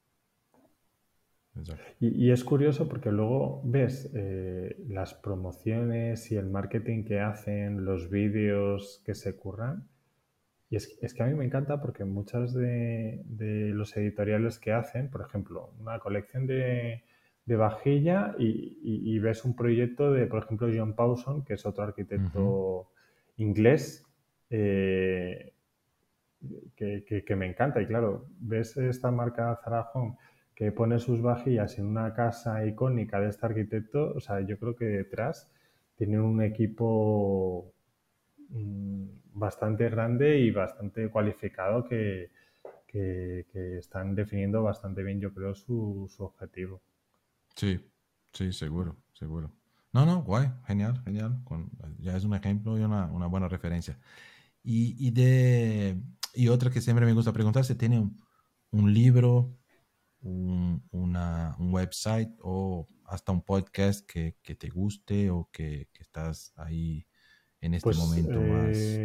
exacto. Y es curioso porque luego ves las promociones y el marketing que hacen, los vídeos que se curran. Y es que a mí me encanta porque muchas de los editoriales que hacen, por ejemplo, una colección de vajilla y ves un proyecto de, por ejemplo, John Pawson, que es otro Ujú. arquitecto inglés, eh, que me encanta. Y claro, ves esta marca Zara Home que pone sus vajillas en una casa icónica de este arquitecto. O sea, yo creo que detrás tienen un equipo bastante grande y bastante cualificado que están definiendo bastante bien, yo creo, su objetivo. Sí, sí, seguro, seguro. No, guay, genial, genial. Ya es un ejemplo y una buena referencia. Y otra que siempre me gusta preguntar, si tiene un libro, un website o hasta un podcast que te guste o que estás ahí en este Pues, momento más...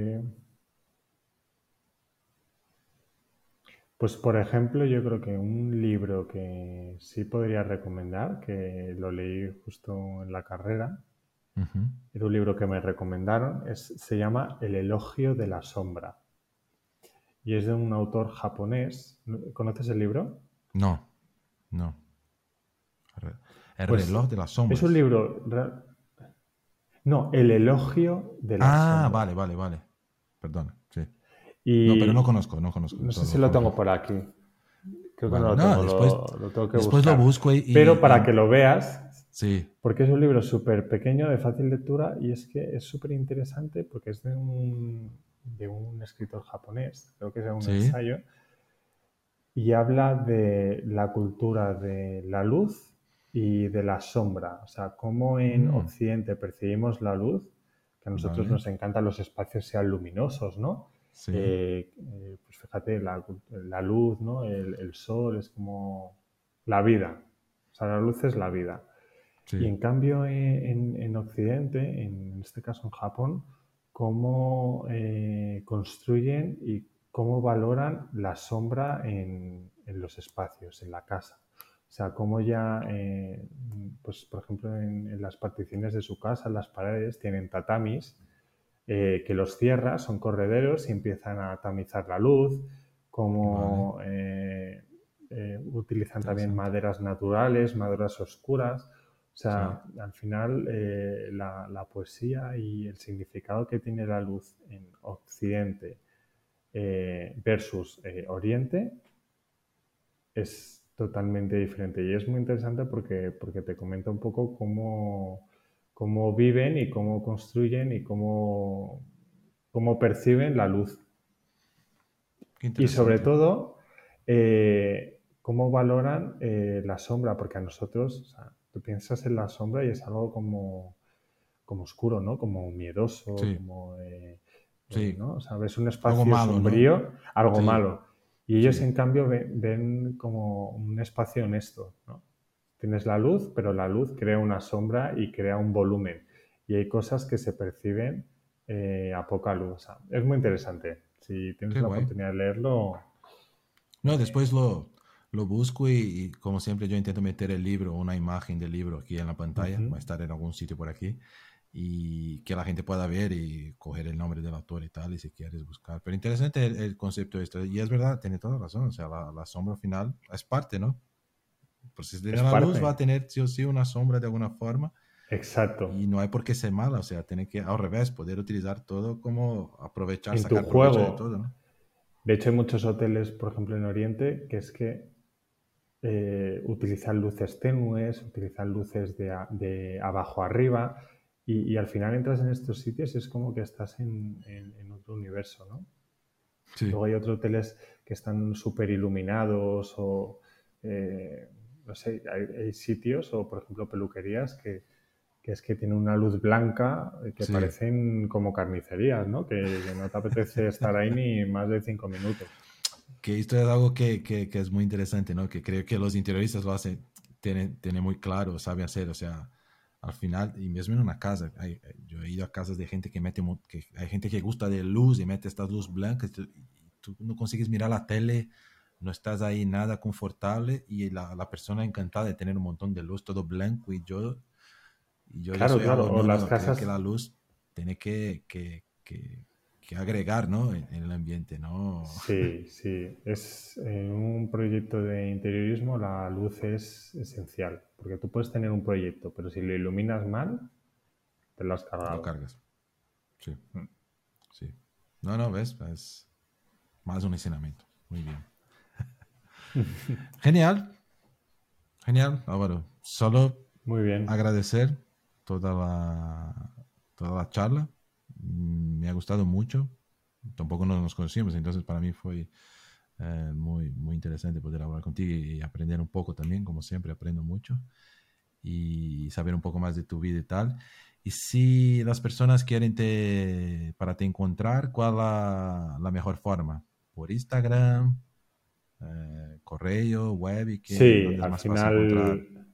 pues, por ejemplo, yo creo que un libro que sí podría recomendar, que lo leí justo en la carrera, Ujú. era un libro que me recomendaron, se llama El elogio de la sombra y es de un autor japonés. ¿Conoces el libro? No, no. El reloj Pues de las es un sombras. libro... No, El elogio de la Ah, sombra. vale. Perdón, sí. No, pero no Y conozco, no conozco. no sé si lo Solo... tengo por aquí. Creo que no Vale, lo no, tengo, después, lo tengo que después lo buscar. busco Pero para que lo veas, sí, porque es un libro súper pequeño, de fácil lectura, y es que es súper interesante porque es de un escritor japonés, creo que es un sí. ensayo, y habla de la cultura de la luz y de la sombra. O sea, cómo en Mm, Occidente percibimos la luz, que a nosotros vale, nos encantan los espacios sean luminosos, ¿no? sí, Pues fíjate, la luz, ¿no? El sol es como la vida. O sea, la luz es la vida. Y sí. en cambio en Occidente, en este caso en Japón, cómo construyen y cómo valoran la sombra en los espacios, en la casa. O sea, cómo ya, pues por ejemplo, en las particiones de su casa, en las paredes, tienen tatamis que los cierras, son correderos y empiezan a tamizar la luz, Vale, como utilizan también interesante. maderas naturales, maderas oscuras. O Sí, sea, al final la poesía y el significado que tiene la luz en Occidente versus Oriente es totalmente diferente. Y es muy interesante porque te comenta un poco cómo viven y cómo construyen y cómo perciben la luz. Qué Y sobre interesante. todo, cómo valoran la sombra, porque a nosotros, o sea, tú piensas en la sombra y es algo como oscuro, ¿no? Como miedoso, Sí, como, sí. ¿no? O sea, ves un Algo espacio malo, ¿no? sombrío, algo Sí, malo. Y ellos, sí. en cambio, ven como un espacio honesto, ¿no? Tienes la luz, pero la luz crea una sombra y crea un volumen. Y hay cosas que se perciben a poca luz. O sea, es muy interesante. Si tienes Qué la guay. oportunidad de leerlo, No, después lo busco y como siempre yo intento meter el libro, una imagen del libro aquí en la pantalla, va a estar en algún sitio por aquí, y que la gente pueda ver y coger el nombre del autor y tal, y si quieres buscar. Pero interesante el concepto de esto, y es verdad, tiene toda razón, o sea, la sombra final es parte, ¿no? Pues si tiene es la luz va a parte. tener sí o sí una sombra de alguna forma, Exacto. y no hay por qué ser mala, o sea, tiene que al revés, poder utilizar todo como aprovechar, En tu sacar provecho de juego. todo, ¿no? De hecho, hay muchos hoteles, por ejemplo, en Oriente, que es que utilizan luces tenues, utilizan luces de abajo arriba, y al final entras en estos sitios y es como que estás en otro universo, ¿no? Sí, Luego hay otros hoteles que están súper iluminados o, no sé, hay sitios o, por ejemplo, peluquerías que es que tienen una luz blanca que sí. parecen como carnicerías, ¿no? Que no te apetece estar ahí ni más de 5 minutos. Que esto es algo que es muy interesante, ¿no? Que creo que los interioristas lo hacen, tienen muy claro, saben hacer, o sea, al final, y mismo en una casa, yo he ido a casas de gente que que hay gente que gusta de luz y mete estas luz blancas, y tú no consigues mirar la tele, no estás ahí nada confortable, y la persona encantada de tener un montón de luz, todo blanco, y yo ya Claro, soy claro. algo, O no, las no, creo que casas. la luz tiene que agregar, ¿no? En el ambiente, ¿no? Sí, sí. Es en un proyecto de interiorismo la luz es esencial, porque tú puedes tener un proyecto, pero si lo iluminas mal, te lo has Lo cargado. cargas. Sí, sí. No, no, ves, es más un ensinamiento. Muy bien. Genial, genial, Álvaro. Solo Muy bien. agradecer toda la, toda la charla. Me ha gustado mucho. Tampoco nos conocíamos, entonces para mí fue muy, muy interesante poder hablar contigo y aprender un poco también, como siempre aprendo mucho, y saber un poco más de tu vida y tal. Y si las personas quieren para te encontrar, ¿cuál la mejor forma? ¿Por Instagram, correo, web? Sí, ¿Dónde es al más fácil encontrar? final,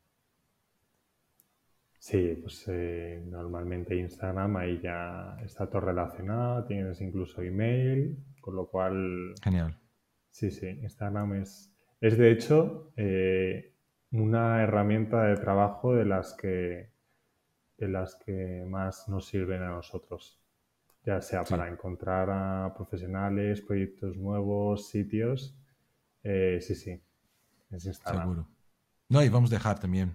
sí, pues normalmente Instagram ahí ya está todo relacionado, tienes incluso email, con lo cual, Genial. sí, sí, Instagram es de hecho una herramienta de trabajo de las que más nos sirven a nosotros, ya sea Sí, para encontrar a profesionales, proyectos nuevos, sitios. Sí, sí, es Instagram. seguro. No, y vamos a dejar también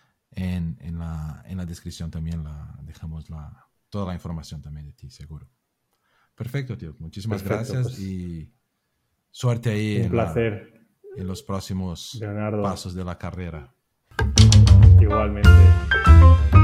en la descripción también dejamos toda la información también de ti, seguro. Perfecto, tío. Muchísimas Perfecto, gracias pues y suerte ahí un placer, en los próximos Leonardo, pasos de la carrera. igualmente.